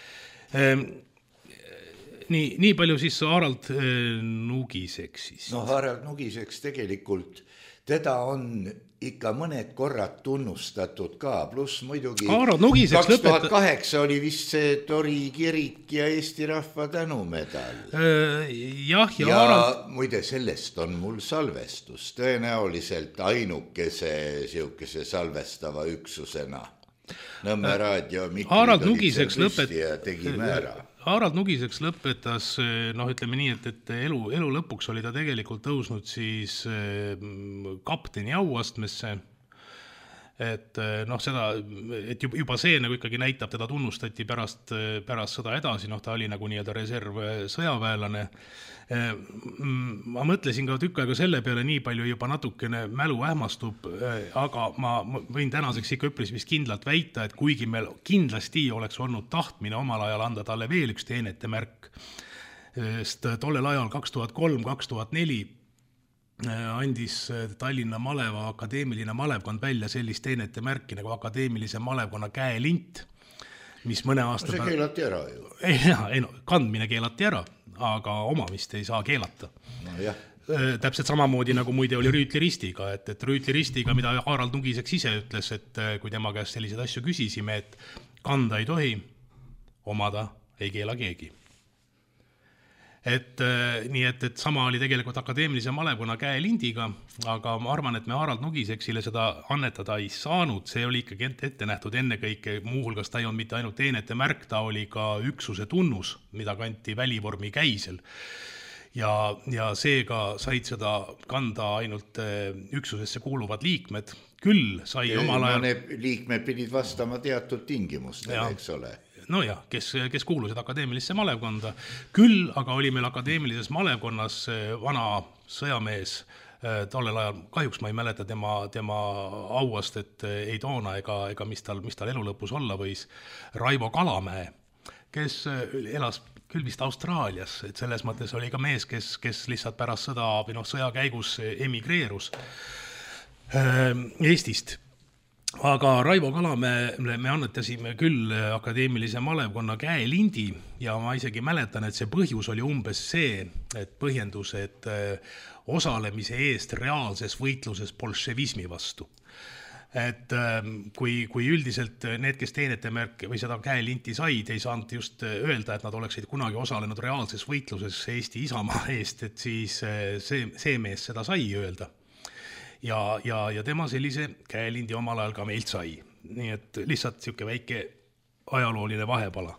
Nii palju siis Harald Nugiseksist. No Harald Nugiseks tegelikult teda on ikka mõned korrad tunnustatud ka, pluss muidugi 2008 oli vist see Tori kirik ja Eesti Rahva tänumedal. Ja muide sellest on mul salvestus, tõenäoliselt ainukese siukese salvestava üksusena. Nõmme raadio Harald Nugiseks tegi määra. Harald Nugiseks lõpetas, ütleme nii, et elu lõpuks oli ta tegelikult tõusnud siis kapteni auastmesse, et seda, et juba see nagu ikkagi näitab, teda tunnustati pärast sõda edasi, ta oli nagu nii-öelda reserv sõjaväelane. Ma mõtlesin ka tükk aega selle peale, nii palju juba natukene mälu ähmastub, aga ma võin tänaseks ikka üpris vist kindlalt väita, et kuigi meil kindlasti oleks olnud tahtmine omal ajal anda talle veel üks teenete märk, sest tollel ajal 2003-2004 andis Tallinna Maleva akadeemiline malevkond välja sellist teenete märki nagu akadeemilise malevkonna käelint, mis mõne aasta see keelati ära ju. Kandmine keelati ära, aga omamist ei saa keelata. No jah. Täpselt samamoodi nagu muide oli rüütleristiga, et rüütleristiga, mida Harald Nugiseks ise ütles, et kui tema käest selliseid asju küsisime, et kanda ei tohi, omada ei keela keegi. Nii et sama oli tegelikult akadeemilise malevkonna käelindiga, aga ma arvan, et me Harald Nugiseksile seda annetada ei saanud, see oli ikkagi ette nähtud ennekõike, muuhulgas ta ei olnud mitte ainult teenete märk, ta oli ka üksuse tunnus, mida kanti välivormi käisel. Ja seega said seda kanda ainult üksusesse kuuluvad liikmed, küll sai omal ajal... Need liikmed pidid vastama teatud tingimustele, eks ole. Nojah, kes kuulusid akadeemilisse malevkonda. Küll aga oli meil akadeemilises malevkonnas vana sõjamees, tollel ajal kahjuks ma ei mäleta tema auast, et ei toona ega mis tal elu lõpus olla võis, Raivo Kalamäe, kes elas küll vist Austraalias, et selles mõttes oli ka mees, kes lihtsalt pärast sõja käigus emigreerus Eestist. Aga Raivo Kalamäe me annetasime küll akadeemilise malevkonna käelindi ja ma isegi mäletan, et see põhjus oli umbes see, et põhjendus, et osalemise eest reaalses võitluses bolševismi vastu. Et kui üldiselt need, kes teenete märk või seda käelinti said, ei saanud just öelda, et nad oleksid kunagi osalenud reaalses võitluses Eesti Isamaa eest, et siis see mees seda sai öelda. Ja tema sellise käelindi omal ajal ka meilt sai. Nii et lihtsalt siuke väike ajalooline vahepala.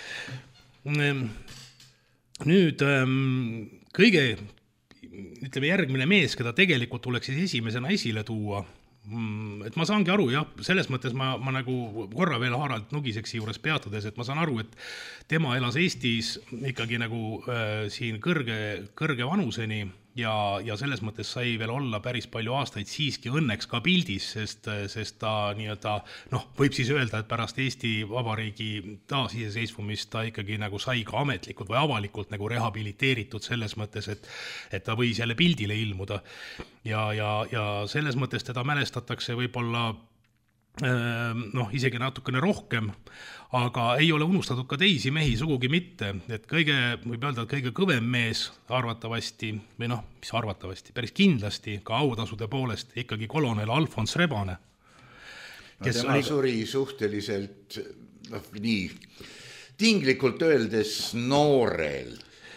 Nüüd kõige, ütleme järgmine mees, keda tegelikult tuleks siis esimesena esile tuua, et ma saangi aru, jah, selles mõttes ma nagu korra veel Harald Nugiseksi juures peatudes, et ma saan aru, et tema elas Eestis ikkagi nagu siin kõrge vanuseni ja selles mõttes sai veel olla päris palju aastaid siiski õnneks ka pildis, sest ta nii-öelda, võib siis öelda, et pärast Eesti Vabariigi taasiseseisvumist ta ikkagi nagu sai ka ametlikult või avalikult nagu rehabiliteeritud selles mõttes, et ta võis jälle pildile ilmuda ja selles mõttes teda mälestatakse võib-olla isegi natukene rohkem, aga ei ole unustatud ka teisi mehi sugugi mitte, et võib öelda, et kõige kõvem mees arvatavasti, või mis arvatavasti, päris kindlasti ka autasude poolest ikkagi kolonel Alfons Rebane. Tema suri suhteliselt, nii tinglikult öeldes noorel.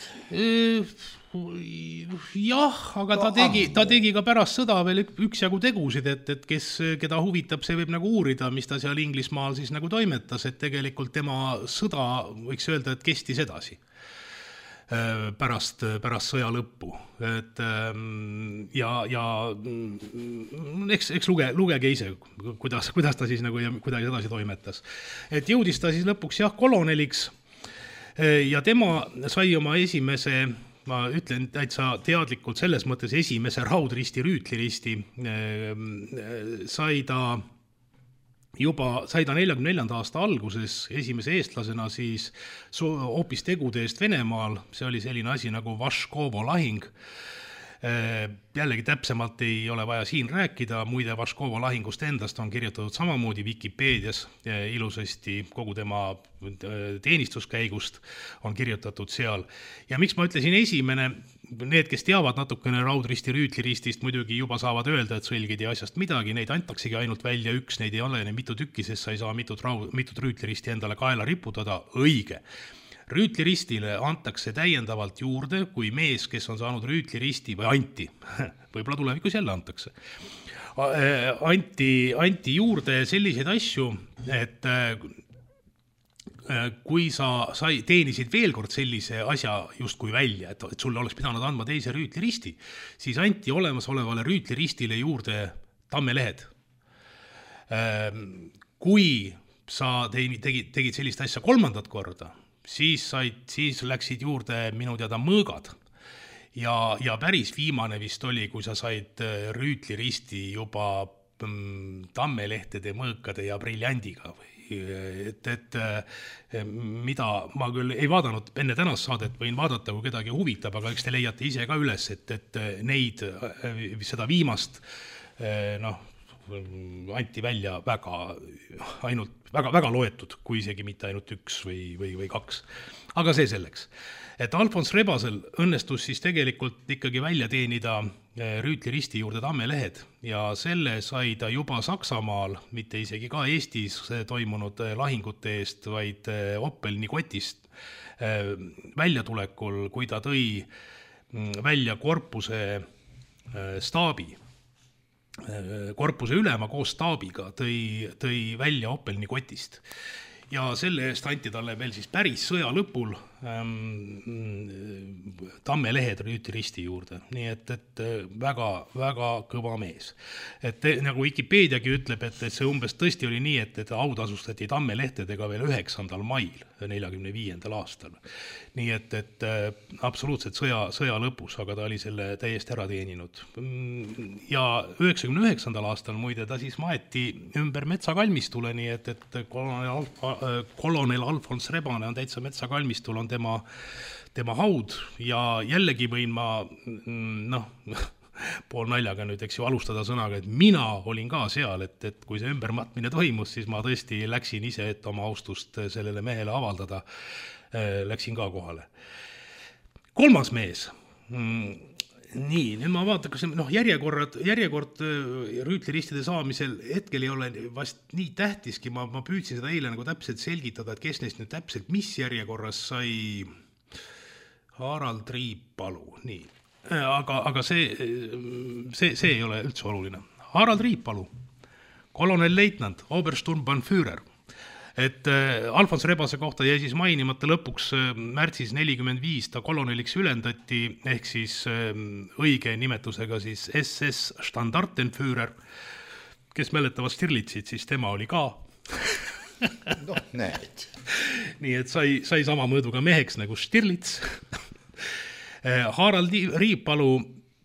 Jah, aga ta tegi ka pärast sõda veel üksjagu tegusid, et keda huvitab, see võib nagu uurida, mis ta seal Inglismaal siis nagu toimetas, et tegelikult tema sõda võiks öelda, et kestis edasi. pärast sõja lõppu. Et, ja eks lugege ise, kuidas ta siis nagu ja kuidagi edasi toimetas. Et jõudis ta siis lõpuks koloneliks ja tema sai oma esimese, ma ütlen täitsa teadlikult selles mõttes esimese raudristi, rüütliristi, sai ta 44. aasta alguses esimese eestlasena siis hoopis tegude eest Venemaal, see oli selline asi nagu Vaškovo lahing. Jällegi täpsemalt ei ole vaja siin rääkida, muide Vaškovo lahingust endast on kirjutatud samamoodi Vikipeedias ilusasti, kogu tema teenistuskäigust on kirjutatud seal. Ja miks ma ütlesin esimene, need, kes teavad natukene raudristi, rüütliristist, muidugi juba saavad öelda, et sõlgid ja asjast midagi, neid antaksegi ainult välja üks, neid ei ole mitu tükki, sest sa ei saa mitut rüütliristi endale kaela riputada, õige. Rüütliristile antakse täiendavalt juurde, kui mees, kes on saanud rüütliristi või anti, võib-olla tulevikus jälle antakse, anti juurde selliseid asju, et kui sa teenisid veel kord sellise asja justkui välja, et sulle oleks pidanud andma teise rüütliristi, siis anti olemasolevale rüütliristile juurde tammelehed. Kui sa tegid sellist asja kolmandat korda, siis läksid juurde minu teada mõõgad ja päris viimane vist oli, kui sa said rüütliristi juba tammelehtede, mõõkade ja briljandiga et mida ma küll ei vaadanud enne tänast saadet, võin vaadata, kui kedagi huvitab, aga eks te leiate ise ka üles, et neid, seda viimast anti välja väga loetud, kui isegi mitte ainult üks või kaks. Aga see selleks. Et Alfons Rebasel õnnestus siis tegelikult ikkagi välja teenida rüütliristi juurde tammelehed ja selle sai ta juba Saksamaal, mitte isegi ka Eestis toimunud lahingute eest, vaid Oppelni kotist väljatulekul, kui ta tõi välja korpuse staabi. Korpuse ülema koos staabiga tõi välja Oppelni kotist. Ja selle eest anti talle veel siis päris sõja lõpul tammelehed rüütliristi juurde. Nii et väga kõva mees. Et nagu Wikipeediagi ütleb, et see umbes tõesti oli nii, et autasustati tammelehtedega veel 9. mail 45. aastal. Nii et absoluutselt sõja lõpus, aga ta oli selle täiesti ära teeninud. Ja 99. aastal muide ta siis maeti ümber metsakalmistule, nii et kolonel Alfons Rebane on täitsa metsakalmistul, on tema haud ja jällegi võin ma pool naljaga nüüd, eks ju, alustada sõnaga, et mina olin ka seal, et kui see ümbermatmine toimus, siis ma tõesti läksin ise, et oma austust sellele mehele avaldada, läksin ka kohale. Kolmas mees. Nii, nüüd ma vaatan, kas järjekord rüütliristide saamisel hetkel ei ole vast nii tähtiski, ma püüdsin seda eile nagu täpselt selgitada, et kes neist nüüd täpselt mis järjekorras sai Harald Riipalu, nii. Aga see ei ole üldse oluline. Harald Riipalu, kolonel leitnant, Obersturmbannführer. Et Alfons Rebase kohta jäi siis mainimata lõpuks märtsis 45 ta koloneliks ülendati, ehk siis õige nimetusega siis SS Standartenführer, kes mäletavad Stirlitzit, siis tema oli ka. Näed. Nii et sai sama mõõduga meheks nagu Stirlitz. Harald Riipalu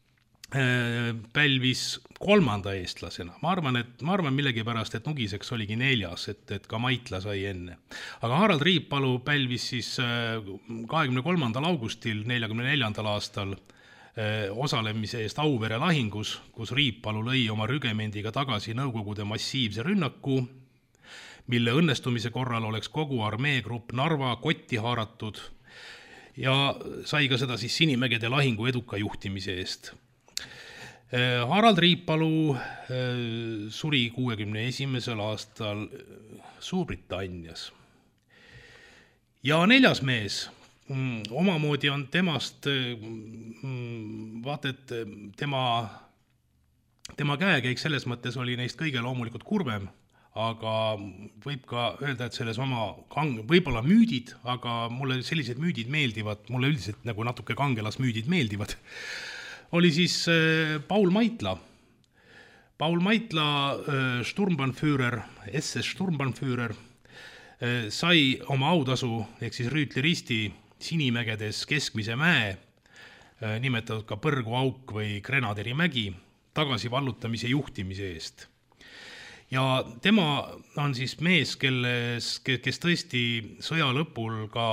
pälvis 3. eestlasena. Ma arvan millegipärast, et Nugiseks oligi 4, et ka Maitla sai enne. Aga Harald Riipalu pälvis siis 23. augustil 44. aastal osalemise eest Auvere lahingus, kus Riipalu lõi oma rügemendiga tagasi Nõukogude massiivse rünnaku, mille õnnestumise korral oleks kogu armeegrupp Narva kotti haaratud ja sai ka seda siis Sinimägede lahingu eduka juhtimise eest. Harald Riipalu suri 61. aastal Suurbritannias. Ja 4. mees, omamoodi on temast, vaata, et tema käekäik selles mõttes oli neist kõige loomulikult kurvem, aga võib ka öelda, et selles oma võib-olla müüdid, aga mulle sellised müüdid meeldivad, mulle üldiselt nagu natuke kangelasmüüdid meeldivad, oli siis Paul Maitla. Paul Maitla, Sturmbannführer, SS Sturmbannführer, sai oma autasu, ehk siis Rüütli risti Sinimägedes Keskmise mäe, nimetatud ka Põrguauk või Grenaderi mägi, tagasi vallutamise juhtimise eest. Ja tema on siis mees, kes tõesti sõja lõpul ka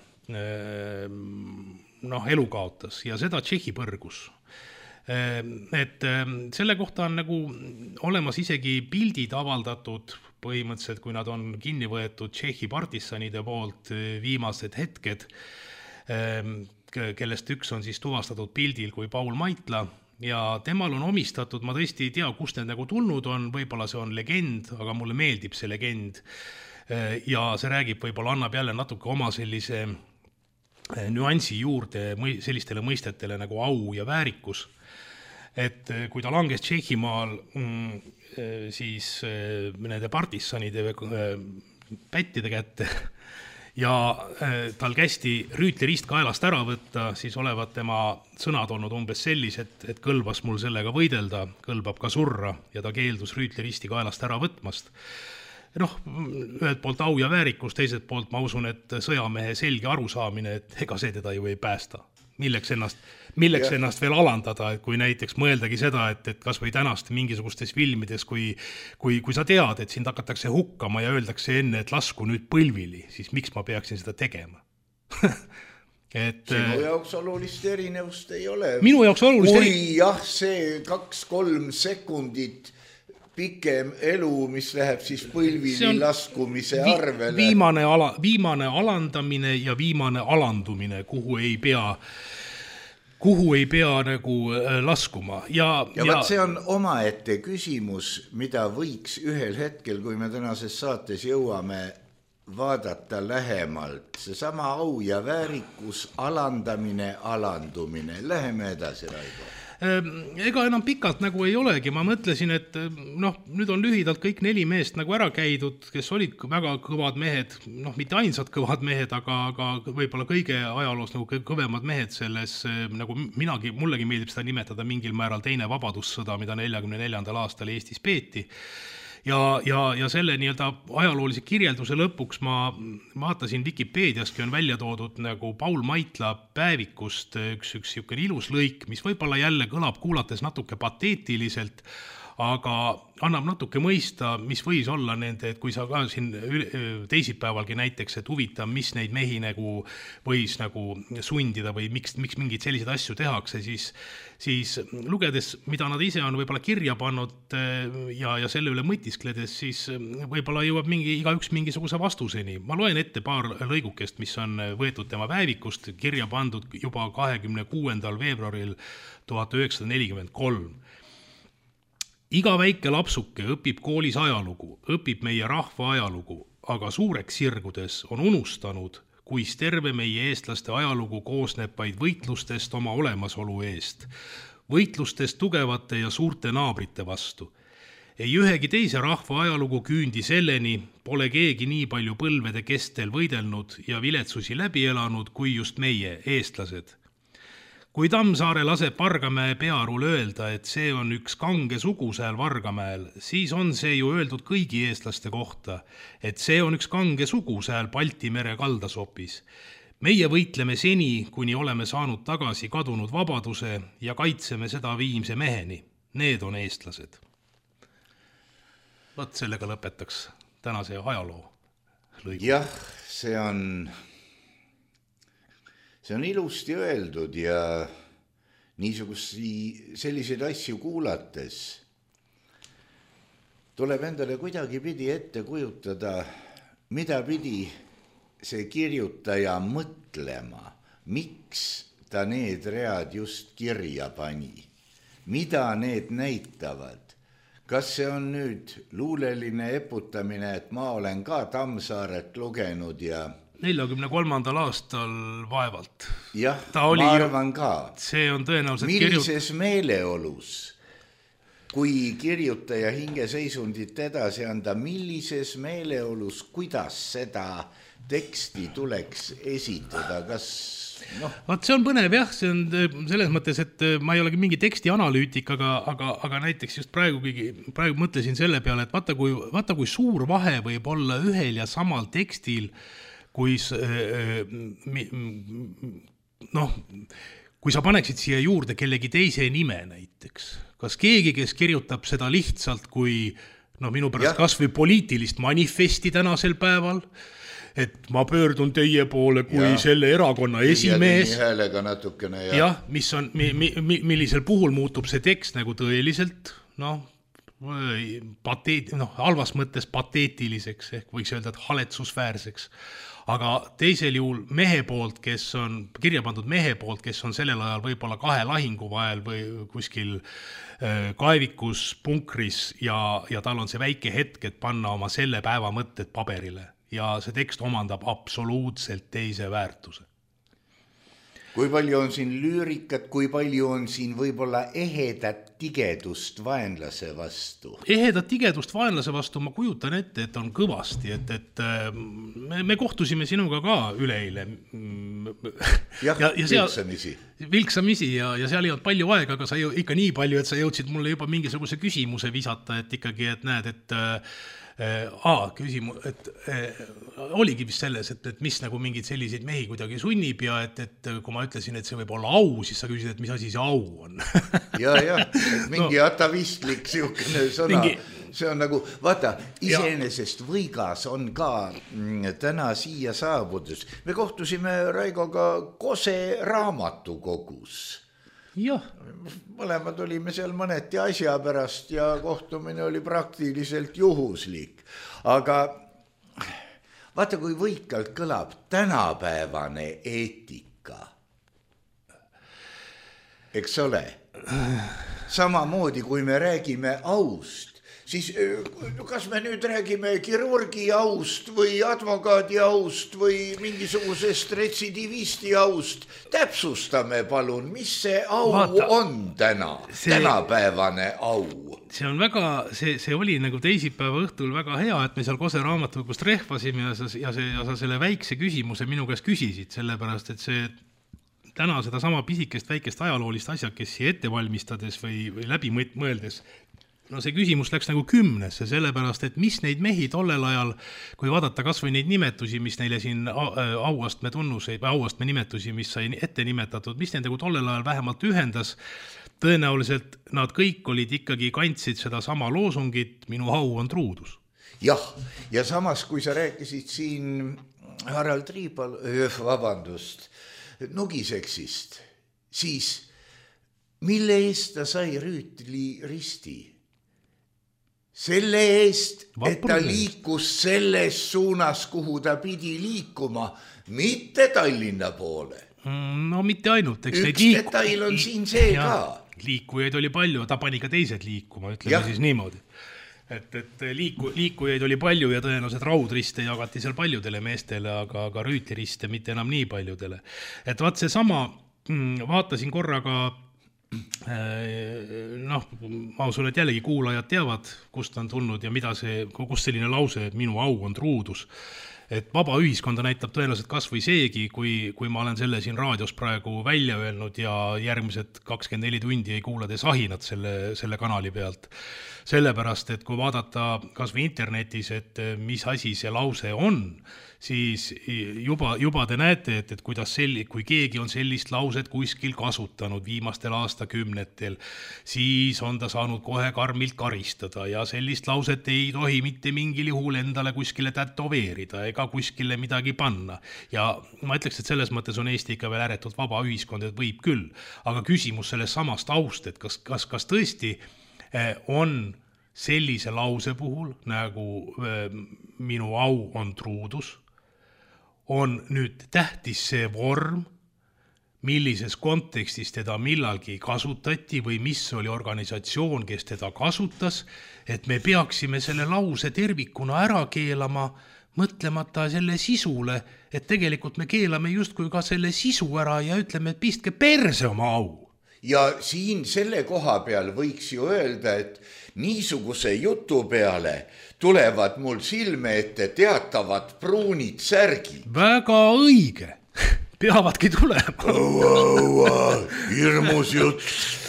elu kaotas ja seda Tšehhi põrgus. Et selle kohta on nagu olemas isegi pildid avaldatud põhimõtteliselt, kui nad on kinni võetud Tšehhi partisanide poolt viimased hetked, kellest üks on siis tuvastatud pildil kui Paul Maitla ja temal on omistatud, ma tõesti ei tea, kust need nagu tulnud on, võib-olla see on legend, aga mulle meeldib see legend ja see räägib, võib-olla annab jälle natuke oma sellise nüansi juurde sellistele mõistetele nagu au ja väärikus. Et kui ta langes Tšehhimaal siis nende partisanide pättide kätte ja tal kästi Rüütli rist kaelast ära võtta, siis olevat tema sõnad olnud umbes sellised, et kõlbas mul sellega võidelda, kõlbab ka surra ja ta keeldus Rüütli risti kaelast ära võtmast. Ühelt poolt au ja väärikus, teiselt poolt ma usun, et sõjamehe selge arusaamine, et ega see teda ju ei päästa. Milleks ennast veel alandada, et kui näiteks mõeldagi seda, et kas või tänast mingisugustes filmides, kui sa tead, et sind hakatakse hukkama ja öeldakse enne, et lasku nüüd põlvili, siis miks ma peaksin seda tegema? Sinu jaoks olulist erinevust ei ole. Minu jaoks olulist kui jah, see 2-3 sekundit pikem elu, mis läheb siis põlvili laskumise arvele. Viimane alandamine ja viimane alandumine, kuhu ei pea nagu laskuma. Ja vaat see on omaette küsimus, mida võiks ühel hetkel, kui me tänases saates jõuame vaadata lähemalt. Seesama au ja väärikus, alandamine, alandumine. Läheme edasi, Raigo. Ega enam pikalt nagu ei olegi, ma mõtlesin, et nüüd on lühidalt kõik 4 meest nagu ära käidud, kes olid väga kõvad mehed, mitte ainsad kõvad mehed, aga võib-olla kõige ajaloos nagu kõvemad mehed selles, nagu mullegi meeldib seda nimetada mingil määral teine vabadussõda, mida 44. aastal Eestis peeti. Ja selle nii-öelda ajaloolise kirjelduse lõpuks ma vaatasin Wikipeediaski on välja toodud nagu Paul Maitla päevikust üks ilus lõik, mis võib-olla jälle kõlab kuulates natuke pateetiliselt, aga annab natuke mõista, mis võis olla nende, et kui sa ka siin teisipäevalgi näiteks, et huvitav, mis neid mehi nagu võis nagu sundida või miks mingeid selliseid asju tehakse, siis lugedes, mida nad ise on võib-olla kirja pannud ja selle üle mõtiskledes, siis võib-olla jõuab igaüks mingisuguse vastuseni. Ma loen ette paar lõigukest, mis on võetud tema päevikust, kirja pandud juba 26. veebruaril 1943. Iga väike lapsuke õpib koolis ajalugu, õpib meie rahva ajalugu, aga suureks sirgudes on unustanud, kuis terve meie eestlaste ajalugu koosneb vaid võitlustest oma olemasolu eest, võitlustest tugevate ja suurte naabrite vastu. Ei ühegi teise rahva ajalugu küündi selleni, pole keegi nii palju põlvede kestel võidelnud ja viletsusi läbi elanud kui just meie, eestlased. Kui Tammsaare laseb Vargamäe pearul öelda, et see on üks kange sugu seal Vargamäel, siis on see ju öeldud kõigi eestlaste kohta, et see on üks kange sugu seal Balti mere kaldasopis. Meie võitleme seni, kuni oleme saanud tagasi kadunud vabaduse ja kaitseme seda viimse meheni. Need on eestlased. Võt sellega lõpetaks tänase ajaloo lõigu. Jah, see on ilusti öeldud ja selliseid asju kuulates tuleb endale kuidagi pidi ette kujutada, mida pidi see kirjutaja mõtlema, miks ta need read just kirja pani, mida need näitavad. Kas see on nüüd luuleline eputamine, et ma olen ka Tammsaaret lugenud ja 43. aastal vaevalt. Jah, ma arvan ka. See on tõenäoliselt millises meeleolus kui kirjutaja hingeseisundit edasi anda, millises meeleolus, kuidas seda teksti tuleks esitada, kas Vaat see on põnev jah, see on selles mõttes, et ma ei olegi mingi teksti analüütik, aga näiteks just praegu mõtlesin selle peale, et vaata kui suur vahe võib olla ühel ja samal tekstil, kui sa paneksid siia juurde kellegi teise nime näiteks. Kas keegi, kes kirjutab seda lihtsalt kui minu pärast kas või poliitilist manifesti tänasel päeval, et ma pöördun teie poole kui selle erakonna esimees. Natukene, jah, millisel puhul muutub see tekst nagu tõeliselt, halvas mõttes pateetiliseks, ehk võiks öelda, et haletsusväärseks. Aga teisel juhul mehe poolt, kes on kirja pandud mehe poolt, kes on sellel ajal võib-olla 2 lahingu vahel või kuskil kaevikus, punkris ja tal on see väike hetk, et panna oma selle päeva mõtted paberile. Ja see tekst omandab absoluutselt teise väärtuse. Kui palju on siin lüürikat, kui palju on siin võib-olla ehedat tigedust vaenlase vastu? Ehedat tigedust vaenlase vastu ma kujutan ette, et on kõvasti, et me kohtusime sinuga ka üleeile. Vilksamisi ja seal ei olnud palju aega, aga sa ikka nii palju, et sa jõudsid mulle juba mingisuguse küsimuse visata, et ikkagi, et näed, et küsimus, et oligi vist selles, et mis nagu mingid selliseid mehi kuidagi sunnib ja et kui ma ütlesin, et see võib olla au, siis sa küsid, et mis asi see au on. Mingi atavistlik siukene sõna. See on nagu, vaata, iseenesest võigas on ka täna siia saabudus. Me kohtusime Raigoga Kose raamatukogus. Jah. Mõlemad olime seal mõneti asja pärast ja kohtumine oli praktiliselt juhuslik. Aga vaata, kui võikalt kõlab tänapäevane eetika. Eks ole? Samamoodi, kui me räägime aust, siis kas me nüüd räägime kirurgi aust või advokaadi aust või mingisugusest retsidivisti aust? Täpsustame palun, mis see au on tänapäevane au? See on väga, see oli nagu teisipäeva õhtul väga hea, et me seal Kose raamatukogust rehvasime ja sa selle väikse küsimuse minu käest küsisid, sellepärast, et see täna seda sama pisikest väikest ajaloolist asjakessi ette valmistades või läbi mõeldes, see küsimus läks nagu 10, sellepärast, et mis neid mehi tollel ajal, kui vaadata kas või neid nimetusi, mis neile siin auastme tunnuseid või auastme nimetusi, mis sai ette nimetatud, mis nendega tollel ajal vähemalt ühendas, tõenäoliselt nad kõik olid ikkagi kandsid seda sama loosungit, minu au on truudus. Jah, ja samas, kui sa rääkisid siin Harald Triipal, Nugiseksist, siis mille eest ta sai Rüütli risti? Selle eest, et ta liikus selles suunas, kuhu ta pidi liikuma, mitte Tallinna poole. No mitte ainult. Üks detail on siin see ka. Liikujaid oli palju, ta pani ka teised liikuma, ütleme siis niimoodi. Et liikujaid oli palju ja tõenäoliselt raudriste jagati seal paljudele meestele, aga rüütliriste mitte enam nii paljudele. Et vaat see sama, vaatasin korraga, ma usun, et jällegi kuulajad teavad, kust on tulnud ja kust selline lause, et minu au on truudus. Et vaba ühiskonda näitab tõenäoliselt kas või seegi, kui ma olen selle siin raadios praegu välja öelnud ja järgmised 24 tundi ei kuulades ahinat selle kanali pealt. Sellepärast, et kui vaadata kas või internetis, et mis asi see lause on, siis juba te näete, et kuidas kui keegi on sellist lauset kuskil kasutanud viimastel aastakümnetel, siis on ta saanud kohe karmilt karistada ja sellist lauset ei tohi mitte mingil juhul endale kuskile tätoveerida ega kuskile midagi panna. Ja ma ütleks, et selles mõttes on Eesti ikka veel ääretult vaba ühiskond, et võib küll. Aga küsimus sellest samast aust, et kas tõesti on sellise lause puhul, nagu minu au on truudus, on nüüd tähtis see vorm, millises kontekstis teda millalgi kasutati või mis oli organisatsioon, kes teda kasutas, et me peaksime selle lause tervikuna ära keelama, mõtlemata selle sisule, et tegelikult me keelame justkui ka selle sisu ära ja ütleme, et pistke perse oma au. ja siin selle koha peal võiks ju öelda, et niisuguse jutu peale tulevad mul silme ette teatavad pruunid särgid. Väga õige. Peavadki tulema. Hirmus jutt.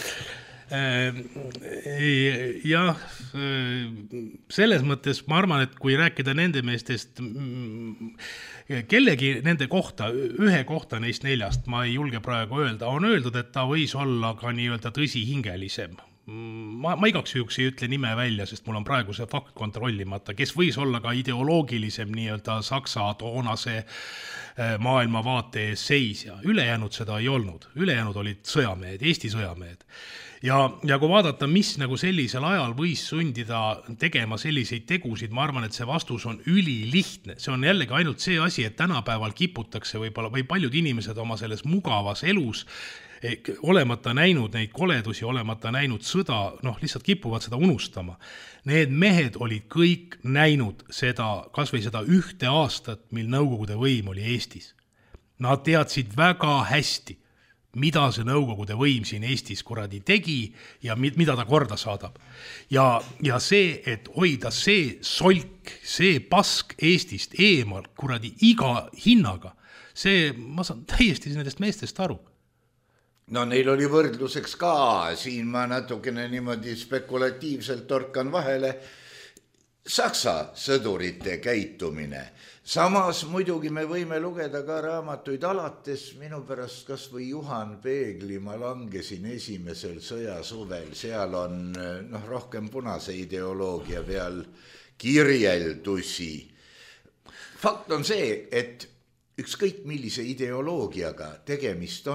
Jah, selles mõttes ma arvan, et kui rääkida nende meestest kellegi nende kohta, ühe kohta neist 4, ma ei julge praegu öelda, on öeldud, et ta võis olla ka nii-öelda tõsihingelisem. Ma igaks juhuks ei ütle nime välja, sest mul on praegu see fakt kontrollimata, kes võis olla ka ideoloogilisem nii-öelda Saksa toonase maailmavaate ees seisja. Ülejäänud seda ei olnud. Ülejäänud olid sõjamehed, Eesti sõjamehed. Ja kui vaadata, mis nagu sellisel ajal võis sundida tegema selliseid tegusid, ma arvan, et see vastus on ülilihtne. See on jällegi ainult see asi, et tänapäeval kiputakse võib-olla või paljud inimesed oma selles mugavas elus olemata näinud neid koledusi, olemata näinud sõda, lihtsalt kipuvad seda unustama. Need mehed olid kõik näinud seda, kas või seda 1 aastat, mil Nõukogude võim oli Eestis. Nad teadsid väga hästi, mida see Nõukogude võim siin Eestis kuradi tegi ja mida ta korda saadab. Ja see, et hoida see solk, see pask Eestist eemal kuradi iga hinnaga, see, ma saan täiesti nendest meestest aru. No neil oli võrdluseks ka, siin ma natukene niimoodi spekulatiivselt torkan vahele, Saksa sõdurite käitumine. Samas muidugi me võime lugeda ka raamatuid alates, minu pärast kas või Juhan Peegli, ma langesin esimesel sõjasuvel, seal on rohkem punase ideoloogia peal kirjeldusi. Fakt on see, et ükskõik millise ideoloogiaga tegemist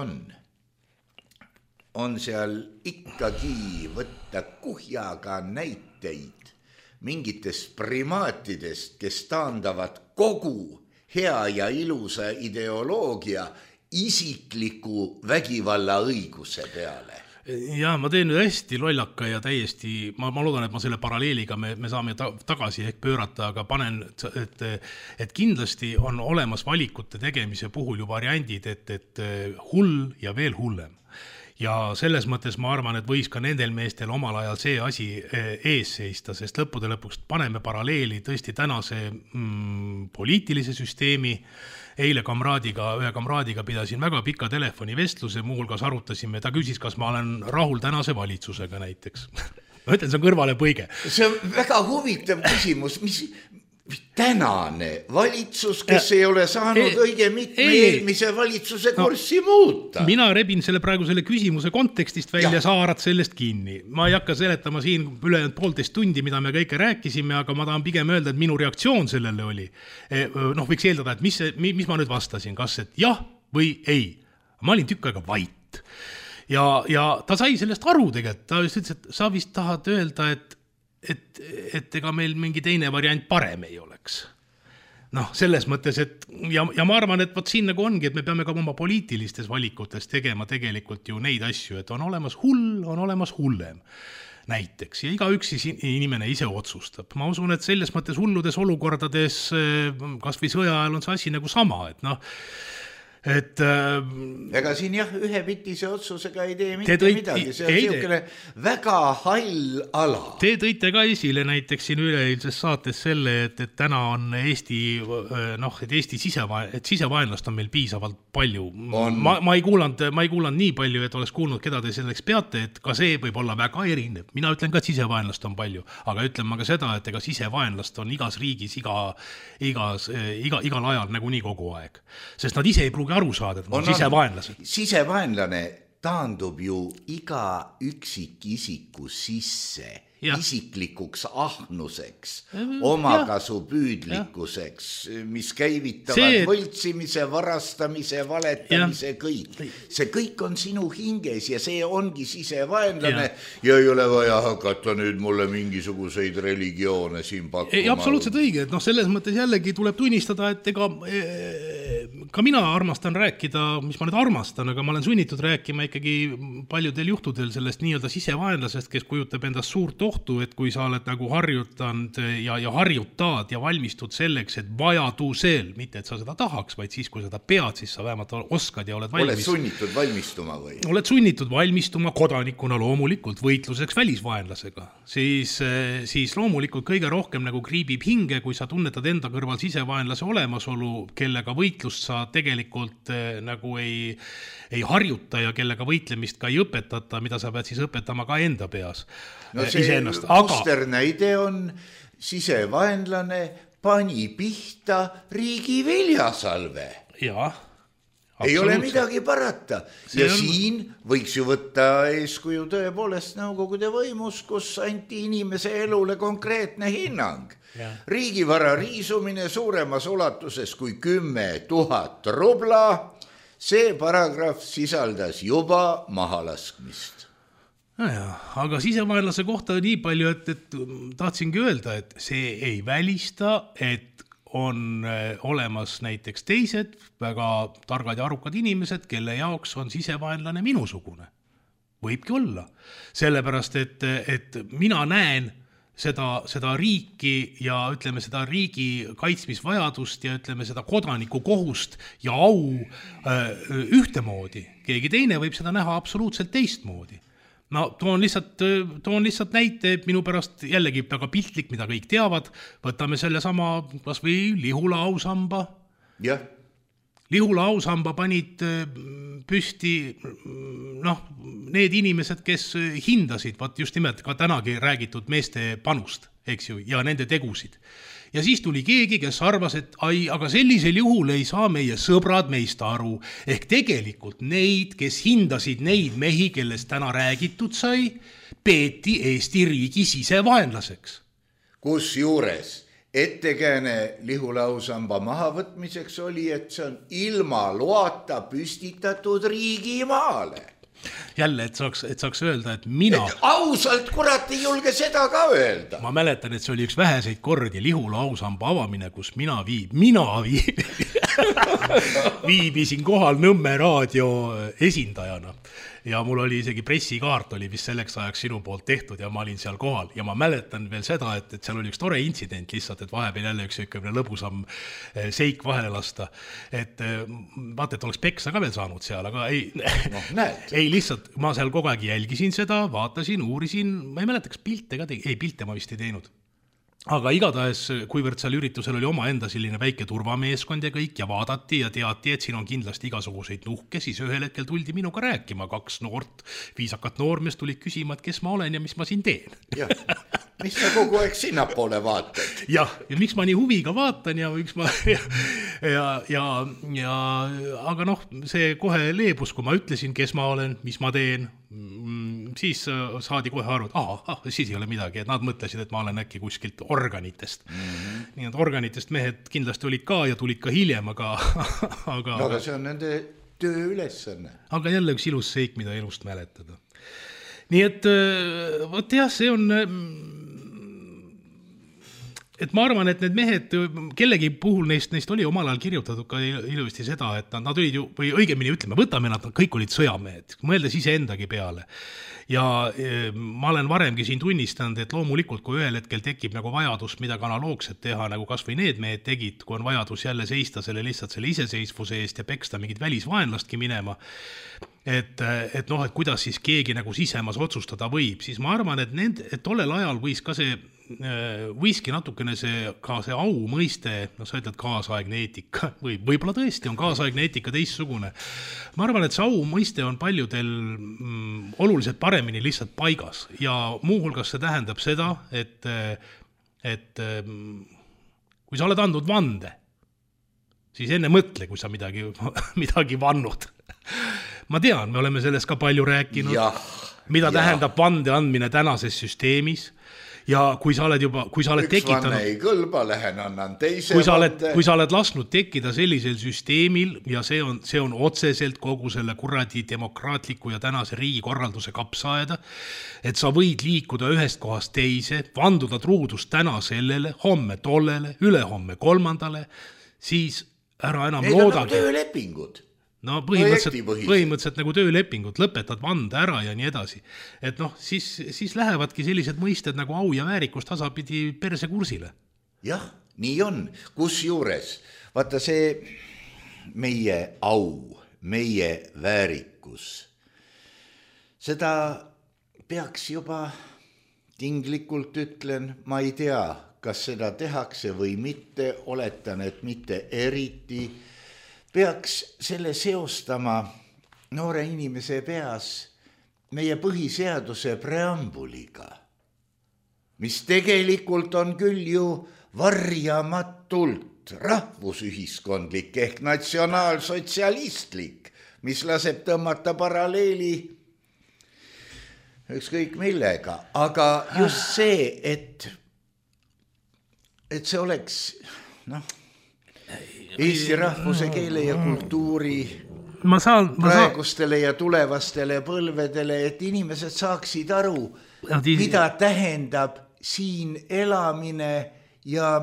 on seal ikkagi võtta kuhjaga näiteid mingitest primaatidest, kes taandavad kogu hea ja ilusa ideoloogia isikliku vägivalla õiguse peale. Ja ma teen nüüd hästi lollaka ja täiesti, ma loodan, et ma selle paralleeliga me saame tagasi ehk pöörata, aga panen, et kindlasti on olemas valikute tegemise puhul ju variandid, et hull ja veel hullem. Ja selles mõttes ma arvan, et võis ka nendel meestel omal ajal see asi ees seista, sest lõppude lõpuks paneme paralleeli tõesti tänase poliitilise süsteemi. Eile ühe kamraadiga pidasin väga pika telefonivestluse, muuhulgas arutasime, ta küsis, kas ma olen rahul tänase valitsusega näiteks. Ma ütlen, see on kõrvale põige. See on väga huvitav küsimus, mis tänane valitsus, kes ei ole saanud õige mitme eelmise valitsuse kurssi muuta. Mina rebin praegu selle küsimuse kontekstist välja, saarad sellest kinni. Ma ei hakka seletama siin üle 1,5 tundi, mida me kõike rääkisime, aga ma tahan pigem öelda, et minu reaktsioon sellele oli. Võiks eeldada, et mis ma nüüd vastasin, kas et jah või ei. Ma olin tükk aega vait. Ja ta sai sellest aru tegelikult. Ta ütles, et sa vist tahad öelda, et ega meil mingi teine variant parem ei oleks. Selles mõttes, et ja ma arvan, et siin nagu ongi, et me peame ka oma poliitilistes valikutes tegema tegelikult ju neid asju, et on olemas hull, on olemas hullem näiteks ja igaüks inimene ise otsustab. Ma usun, et selles mõttes hulludes olukordades, kas või sõja ajal on see asi nagu sama, ega siin ühe bitise otsusega ei tee mitte midagi, see on siukene väga hall ala. Te tõite ka esile näiteks siin üleeilses saates selle, et täna on Eesti, et Eesti sisevaenlast on meil piisavalt palju. Ma ei kuulanud nii palju, et oleks kuulnud, keda te selleks peate, et ka see võib olla väga erinev. Mina ütlen ka, et sisevaenlast on palju, aga ütlen ma ka seda, et ega sisevaenlast on igas riigis igal ajal nagu nii kogu aeg. Sest nad ise ei pruugi aru saada, et on sisevaenlased. Sisevaenlane taandub ju iga üksikisiku sisse, isiklikuks ahnuseks, omakasupüüdlikkuseks, mis käivitavad võltsimise, varastamise, valetamise, kõik. See kõik on sinu hinges ja see ongi sisevaenlane ja ei ole vaja hakata nüüd mulle mingisuguseid religioone siin pakkuma. Absoluutselt õige, et selles mõttes jällegi tuleb tunnistada, et ega ka mina armastan rääkida, mis ma nüüd armastan, aga ma olen sunnitud rääkima ikkagi paljudel juhtudel sellest nii-öelda sisevaenlasest, kes kujutab endast suurt ohtu, et kui sa oled nagu harjutanud ja harjutad ja valmistud selleks, et vajadusel, mitte et sa seda tahaks, vaid siis, kui seda pead, siis sa vähemalt oskad ja oled valmis. Oled sunnitud valmistuma või? Oled sunnitud valmistuma kodanikuna loomulikult võitluseks välisvaenlasega. Siis loomulikult kõige rohkem nagu kriibib hinge, kui sa tunnetad enda kõrval sisevaenlase olemasolu, kellega võitlust sa tegelikult nagu ei harjuta ja kellega võitlemist ka ei õpetata, mida sa pead siis õpetama ka enda peas. No see musternäide on sisevaenlane pani pihta riigi viljasalve. Jaa. Ei ole midagi parata. Ja siin võiks ju võtta eeskuju tõepoolest nõukogude võimus, kus anti inimese elule konkreetne hinnang. Ja. Riigivara riisumine suuremas ulatuses kui 10 000 rubla, see paragrahv sisaldas juba mahalaskmist. Ja, aga sisevaenlase kohta nii palju, et tahtsingi öelda, et see ei välista, et on olemas näiteks teised väga targad ja arukad inimesed, kelle jaoks on sisevaenlane minusugune. Võibki olla. Sellepärast, et mina näen seda riiki ja ütleme seda riigi kaitsmisvajadust ja ütleme seda kodaniku kohust ja au ühtemoodi. Keegi teine võib seda näha absoluutselt teistmoodi. No toon lihtsalt näite, minu pärast jällegi väga piltlik, mida kõik teavad, võtame selle sama kas või Lihula ausamba. Jah. Lihula ausamba panid püsti need inimesed, kes hindasid, just nimelt ka tänagi räägitud meeste panust, eks ju, ja nende tegusid. Ja siis tuli keegi, kes arvas, et aga sellisel juhul ei saa meie sõbrad meist aru. Ehk tegelikult neid, kes hindasid neid mehi, kellest täna räägitud sai, peeti Eesti riigi sisevaenlaseks. Kus juures ettekääne Lihula ausamba mahavõtmiseks oli, et see on ilma loata püstitatud riigimaale. Jälle, et saaks öelda, et mina... Ausalt, kurat, ei julge seda ka öelda. Ma mäletan, et see oli üks väheseid kordi Lihula ausamba avamine, kus mina viibisin kohal Nõmme raadio esindajana. Ja mul oli isegi pressikaart oli vist selleks ajaks sinu poolt tehtud ja ma olin seal kohal. Ja ma mäletan veel seda, et seal oli üks tore intsident lihtsalt, et vahepeal jälle üks lõbusam seik vahele lasta. Et vaata, et oleks peksa ka veel saanud seal, aga ei lihtsalt, ma seal kogu aeg jälgisin seda, vaatasin, uurisin, ma ei mäleta, kas pilte ka tegi, pilte ma vist ei teinud. Aga igatahes, kuivõrd seal üritusel oli oma enda selline väike turvameeskond ja kõik ja vaadati ja teati, et siin on kindlasti igasuguseid nuhke, siis ühel hetkel tuldi minuga rääkima, 2 noort, viisakat noormeest tulid küsima, et kes ma olen ja mis ma siin teen. Jah, mis sa kogu aeg sinnapoole vaatad? Jah, ja miks ma nii huviga vaatan ja miks ma... aga see kohe leebus, kui ma ütlesin, kes ma olen, mis ma teen, siis saadi kohe aru, et siis ei ole midagi, et nad mõtlesid, et ma olen äkki kuskilt organitest. Nii et organitest mehed kindlasti olid ka ja tulid ka hiljem, aga see on nende töö ülesanne. Aga jälle üks ilus seik, mida elust mäletada. Nii et võt jah, see on... Et ma arvan, et need mehed, kellegi puhul neist oli omal ajal kirjutatud ka ilusti seda, et nad olid ju, või õigemini ütleme, võtame nad kõik olid sõjamehed, mõeldes ise endagi peale. Ja ma olen varemgi siin tunnistanud, et loomulikult, kui ühel hetkel tekib nagu vajadus midagi analoogset teha, nagu kas või need mehed tegid, kui on vajadus jälle seista selle lihtsalt selle iseseisvuse eest ja peksta mingit välisvaenlastki minema, et kuidas siis keegi nagu sisemas otsustada võib, siis ma arvan, et tollel ajal võiski natukene see au mõiste, sa ütled kaasaegne eetika, või võib-olla tõesti on kaasaegne eetika teistsugune. Ma arvan, et see au mõiste on paljudel oluliselt paremini lihtsalt paigas ja muuhulgas see tähendab seda, et kui sa oled andnud vande, siis enne mõtle, kui sa midagi vannud. Ma tean, me oleme sellest ka palju rääkinud, mida tähendab vande andmine tänases süsteemis. Ja kui sa oled tekitanud... vanne ei kõlba, lähen annan teise vande. Kui sa oled lasknud tekkida sellisel süsteemil ja see on otseselt kogu selle kuradi demokraatliku ja tänase riigikorralduse kapsaaeda, et sa võid liikuda ühest kohast teise, vanduda truudust täna sellele, homme tollele, ülehomme kolmandale, siis ära enam Need on loodagi. nagu töölepingud. No põhimõtteliselt nagu töölepingud, lõpetad vande ära ja nii edasi. Et noh, siis lähevadki sellised mõisted nagu au ja väärikus tasapidi perse kursile. Jah, nii on. Kus juures? Vaata see meie au, meie väärikus. Seda peaks juba tinglikult ütlen, ma ei tea, kas seda tehakse või mitte, oletan, et mitte eriti. Peaks selle seostama noore inimese peas meie põhiseaduse preambuliga, mis tegelikult on küll ju varjamatult rahvusühiskondlik ehk natsionaalsotsialistlik, mis laseb tõmmata paralleeli ükskõik millega, aga just see, et see oleks Eesti rahvuse, keele ja kultuuri praegustele ja tulevastele põlvedele, et inimesed saaksid aru, mida tähendab siin elamine ja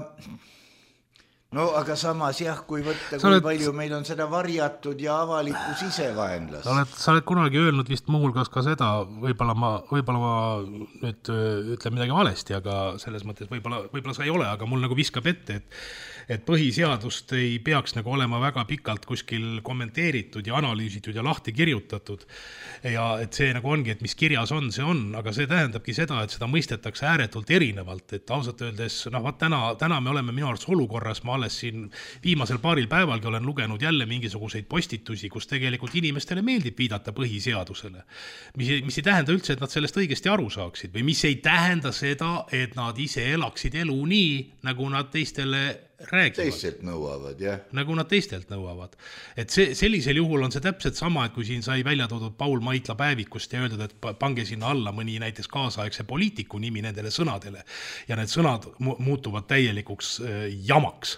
aga samas jah, kui võtta, kui palju meil on seda varjatud ja avalikkus ise vaenlas. Sa oled kunagi öelnud vist muuhulgas ka seda, võib-olla ma nüüd ütlen midagi valesti, aga selles mõttes võib-olla sa ei ole, aga mul nagu viskab ette, et põhiseadust ei peaks nagu olema väga pikalt kuskil kommenteeritud ja analüüsitud ja lahti kirjutatud. Ja et see nagu ongi, et mis kirjas on, see on, aga see tähendabki seda, et seda mõistetakse ääretult erinevalt, et ausalt öeldes, täna me oleme minu arvates olukorras, ma alles siin viimasel paaril päevalgi olen lugenud jälle mingisuguseid postitusi, kus tegelikult inimestele meeldib viidata põhiseadusele, mis ei tähenda üldse, et nad sellest õigesti aru saaksid või mis ei tähenda seda, et nad ise elaksid elu nii, nagu nad teistele räägivad. Teistelt nõuavad, jah. Nagu nad teistelt nõuavad. Et sellisel juhul on see täpselt sama, et kui siin sai välja toodud Paul Maitla päevikust ja öeldud, et pange sinna alla mõni näiteks kaasaegse poliitiku nimi nendele sõnadele ja need sõnad muutuvad täielikuks jamaks.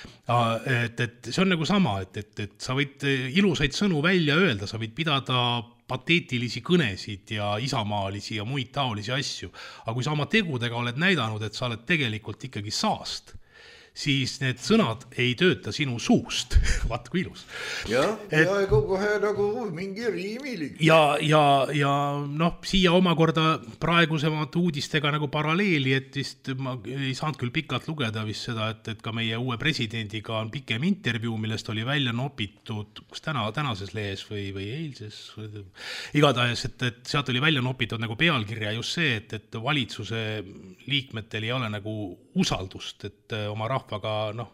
Et see on nagu sama, et sa võid ilusaid sõnu välja öelda, sa võid pidada pateetilisi kõnesid ja isamaalisi ja muid taolisi asju, aga kui sa oma tegudega oled näidanud, et sa oled tegelikult ikkagi saast, siis need sõnad ei tööta sinu suust. Vaat kui ilus. Ja kohe nagu mingi riimilik. Ja siia omakorda praegusemate uudistega nagu paralleeli, et vist ma ei saanud küll pikalt lugeda vist seda, et ka meie uue presidendiga on pikem intervjuu, millest oli välja nopitud, kus tänases lehes või eilses. Igatahes, et sealt oli välja nopitud nagu pealkirja just see, et valitsuse liikmetel ei ole nagu usaldust, et oma rahvaga,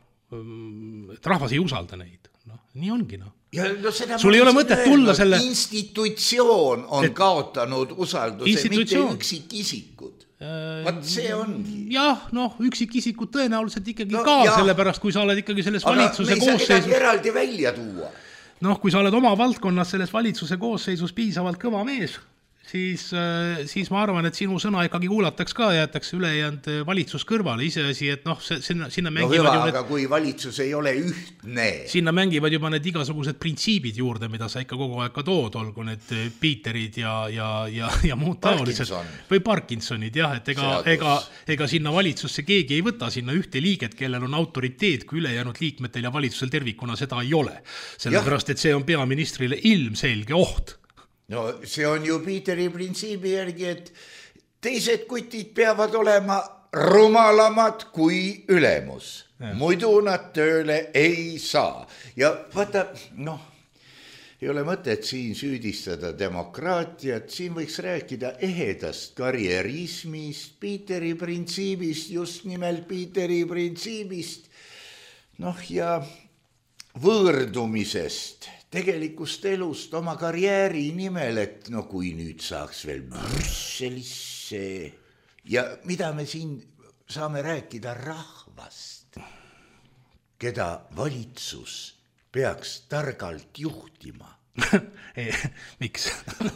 et rahvas ei usalda neid. Nii ongi, Sul ei ole mõtet tulla selle... Institutsioon on kaotanud usalduse, mitte üksikisikud. Vaat see ongi. Jah, üksikisikud tõenäoliselt ikkagi ka, sellepärast kui sa oled ikkagi selles valitsuse koosseisus... Aga me ei saa midagi eraldi välja tuua. Kui sa oled oma valdkonnas selles valitsuse koosseisus piisavalt kõva mees, siis ma arvan, et sinu sõna ikkagi kuulataks ka ja jätakse ülejäänud valitsus kõrvale. Iseasi, et sinna mängivad aga kui valitsus ei ole ühtne. Sinna mängivad juba need igasugused printsiibid juurde, mida sa ikka kogu aeg ka tood, olgu need Peterid ja muud taolised. Või Parkinsonid, jah, et ega sinna valitsusse keegi ei võta sinna ühte liiget, kellel on autoriteet, kui ülejäänud liikmetel ja valitsusel tervikuna seda ei ole. Sellepärast, et see on peaministrile ilmselge oht. See on ju Peteri printsiibi järgi, et teised kutid peavad olema rumalamad kui ülemus. Muidu nad tööle ei saa. Ja vaata, ei ole mõtet siin süüdistada demokraatiat, siin võiks rääkida ehedast karjerismist, Peteri printsiibist, just nimelt Peteri printsiibist, ja võõrdumisest, tegelikust elust oma karjääri nimel, et kui nüüd saaks veel Brüsselisse ja mida me siin saame rääkida rahvast, keda valitsus peaks targalt juhtima. Miks?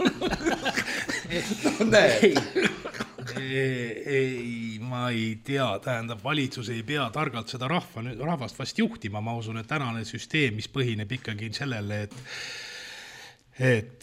Ei, ma ei tea, tähendab, valitsus ei pea targalt seda rahvast vast juhtima, ma usun, et tänane süsteem, mis põhineb ikkagi sellele, et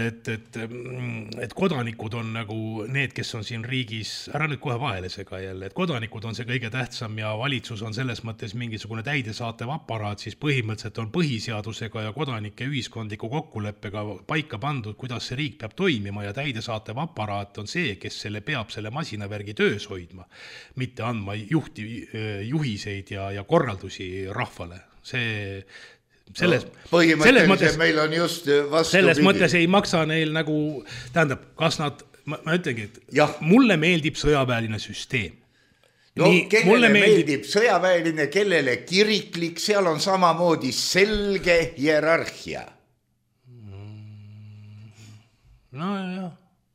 kodanikud on nagu need, kes on siin riigis, ära nüüd kohe vahelesega jälle, et kodanikud on see kõige tähtsam ja valitsus on selles mõttes mingisugune täidesaatev aparaat, siis põhimõtteliselt on põhiseadusega ja kodanike ühiskondliku kokkuleppega paika pandud, kuidas see riik peab toimima ja täidesaatev aparaat on see, kes peab selle masinavärgi töös hoidma, mitte andma juhiseid ja korraldusi rahvale. Põhimõtteliselt meil on just vastupidi. Selles mõttes ei maksa neil nagu, tähendab, kas nad, ma ütlengi, et mulle meeldib sõjaväeline süsteem. No kellele meeldib sõjaväeline, kellele kiriklik, seal on samamoodi selge hierarhia. No jah.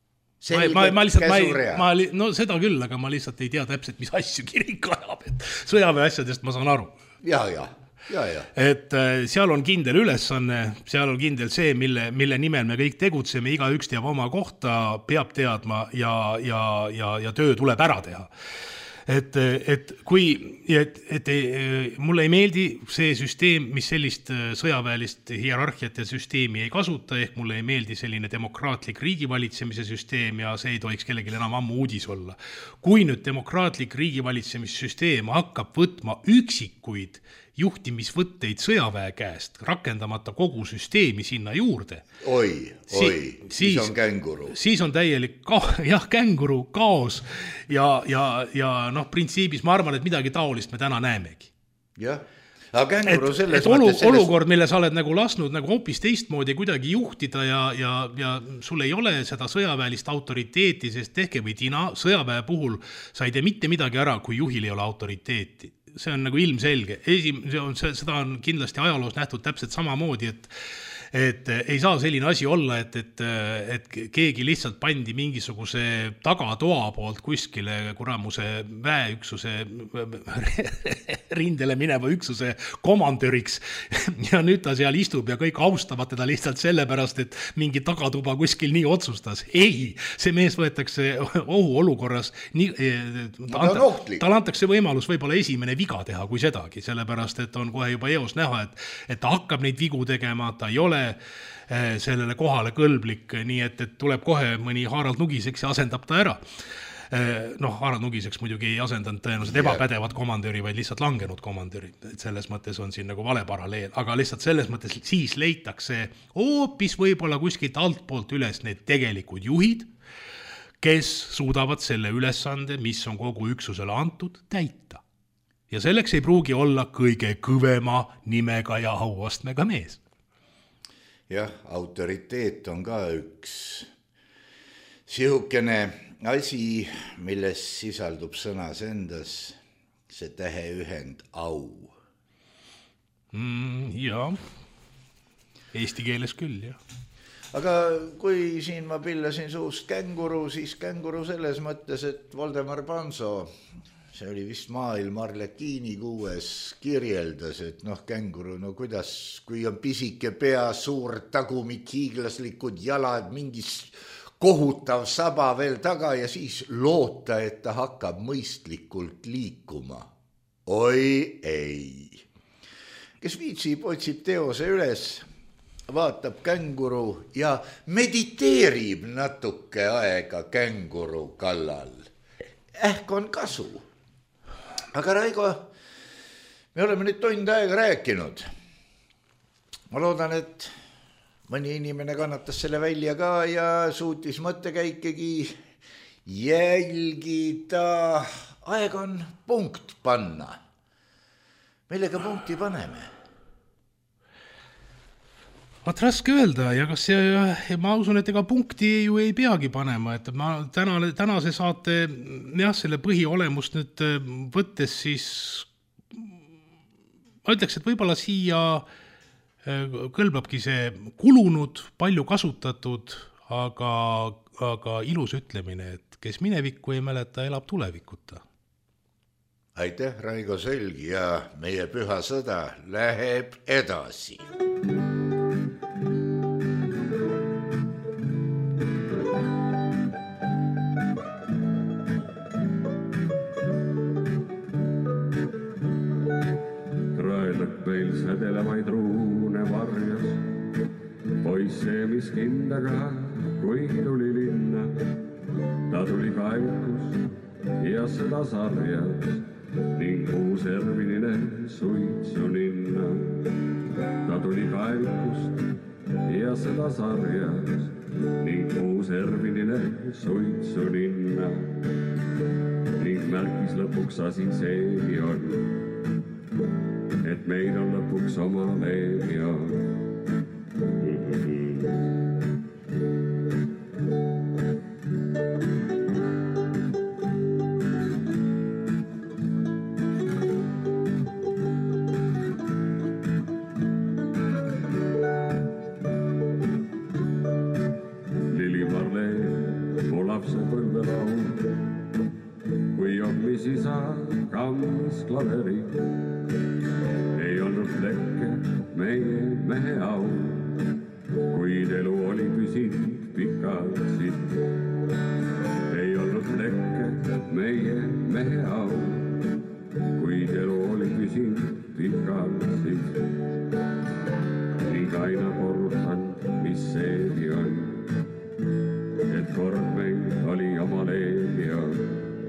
No seda küll, aga ma lihtsalt ei tea täpselt, mis asju kirik ajab, et sõjaväe asjadest ma saan aru. Ja. Et seal on kindel ülesanne, seal on kindel see, mille nimel me kõik tegutseme, igaüks teab oma kohta, peab teadma ja töö tuleb ära teha. Et mulle ei meeldi see süsteem, mis sellist sõjaväelist hierarhiat ja süsteemi ei kasuta, ehk mulle ei meeldi selline demokraatlik riigivalitsemise süsteem ja see ei tohiks kellelgi enam ammu uudis olla. Kui nüüd demokraatlik riigivalitsemissüsteem hakkab võtma üksikuid juhtimisvõtteid sõjaväe käest, rakendamata kogu süsteemi sinna juurde. Siis on känguru. Siis on täielik känguru, kaos ja printsiibis ma arvan, et midagi taolist me täna näemegi. Jah, aga känguru selles mõttes... Olukord, mille sa oled nagu lasnud nagu hoopis teistmoodi kuidagi juhtida ja sul ei ole seda sõjaväelist autoriteeti, sest tehke või tina, sõjaväe puhul sa ei tee mitte midagi ära, kui juhil ei ole autoriteeti. See on nagu ilmselge. Seda on kindlasti ajaloos nähtud täpselt samamoodi, et ei saa selline asi olla, et keegi lihtsalt pandi mingisuguse tagatoa poolt kuskile kuramuse väeüksuse rindele mineva üksuse komandöriks ja nüüd ta seal istub ja kõik austavad teda lihtsalt sellepärast, et mingi tagatuba kuskil nii otsustas. Ei, see mees võetakse ohuolukorras, tal antakse võimalus võib-olla esimene viga teha kui sedagi, sellepärast, et on kohe juba eos näha, et ta hakkab neid vigu tegema, ta ei ole sellele kohale kõlblik, nii et tuleb kohe mõni Harald Nugiseks ja asendab ta ära. Harald Nugiseks muidugi ei asendanud tõenäoliselt ebapädevat komandöri, vaid lihtsalt langenud komandöri. Selles mõttes on siin nagu vale paralleel, aga lihtsalt selles mõttes siis leitakse hoopis võib-olla kuskilt altpoolt üles need tegelikud juhid, kes suudavad selle ülesande, mis on kogu üksusele antud, täita. Ja selleks ei pruugi olla kõige kõvema nimega ja auastmega mees. Jah, autoriteet on ka üks sihukene asi, milles sisaldub sõnas endas see täheühend au. Ja, eesti keeles küll, jah. Aga kui siin ma pillasin suust känguru, siis känguru selles mõttes, et Voldemar Panso, see oli vist maailma Arlekiini 6. kirjeldas, et känguru, kuidas, kui on pisike pea, suur tagumik, hiiglaslikud jalad, mingis kohutav saba veel taga ja siis loota, et ta hakkab mõistlikult liikuma. Oi ei. Kes viitsib, otsib teose üles, vaatab känguru ja mediteerib natuke aega känguru kallal. Ähk on kasu. Aga Raigo, me oleme nüüd tund aega rääkinud. Ma loodan, et mõni inimene kannatas selle välja ka ja suutis mõttekäikegi jälgida. Aeg on punkt panna. Millega punkti paneme? Vaat raske öelda ja kas ma usun, et ega punkti ju ei peagi panema, et ma tänase saate selle põhiolemust nüüd võttes siis ma ütleks, et võib-olla siia kõlbabki see kulunud, palju kasutatud, aga ilus ütlemine, et kes minevikku ei mäleta, elab tulevikuta. Aitäh, Raigo Selg ja meie püha sõda läheb edasi. Sädelemaid ruune varjas, poiss see, mis kindaga, kui tuli linna. Ta tuli kaelkus ja seda sarjas ning uus ervinine suitsu ninna. Ta tuli kaelkust ja seda sarjas ning uus ervinine suitsu ninna. Ning märkis lõpuks asi seegi on, et meil on lõpuks oma leegion. Klaveri. Ei olnud lekke meie mehe au, kuid elu oli püsinud pikalt siit. Ei olnud lekke meie mehe au, kuid elu oli püsinud pikalt siit. Ning aina korrutan, mis seegi on, et kord meil oli oma leegion.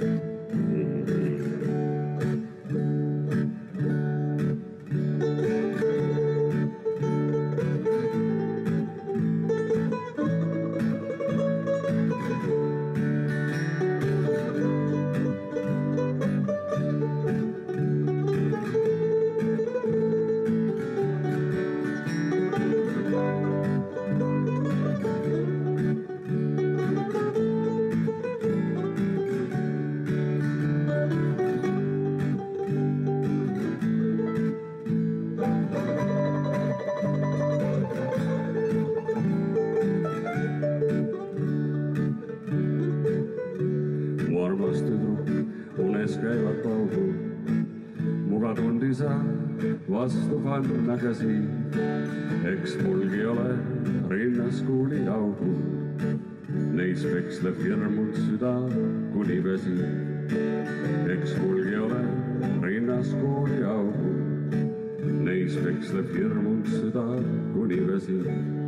Vastu panna käsi, eks mulgi ole rinnas kuulid augud. Neis peksleb hirmult süda kuni vesi. Eks mulgi ole rinnas kuuli augud. Neis peksleb hirmult süda kuni vesi.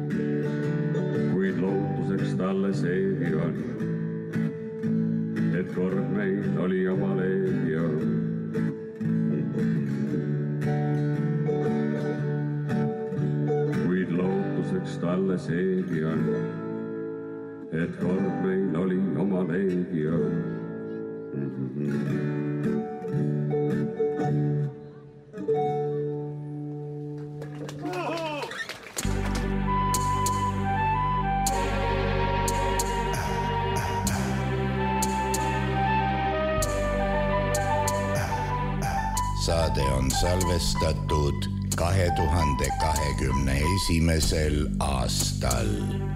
Kuid lootuseks talle seegi on, et kord meil oli oma leegion. Talle seegi on, et kord meil oli oma leegion. Saade on salvestatud 2021. aastal.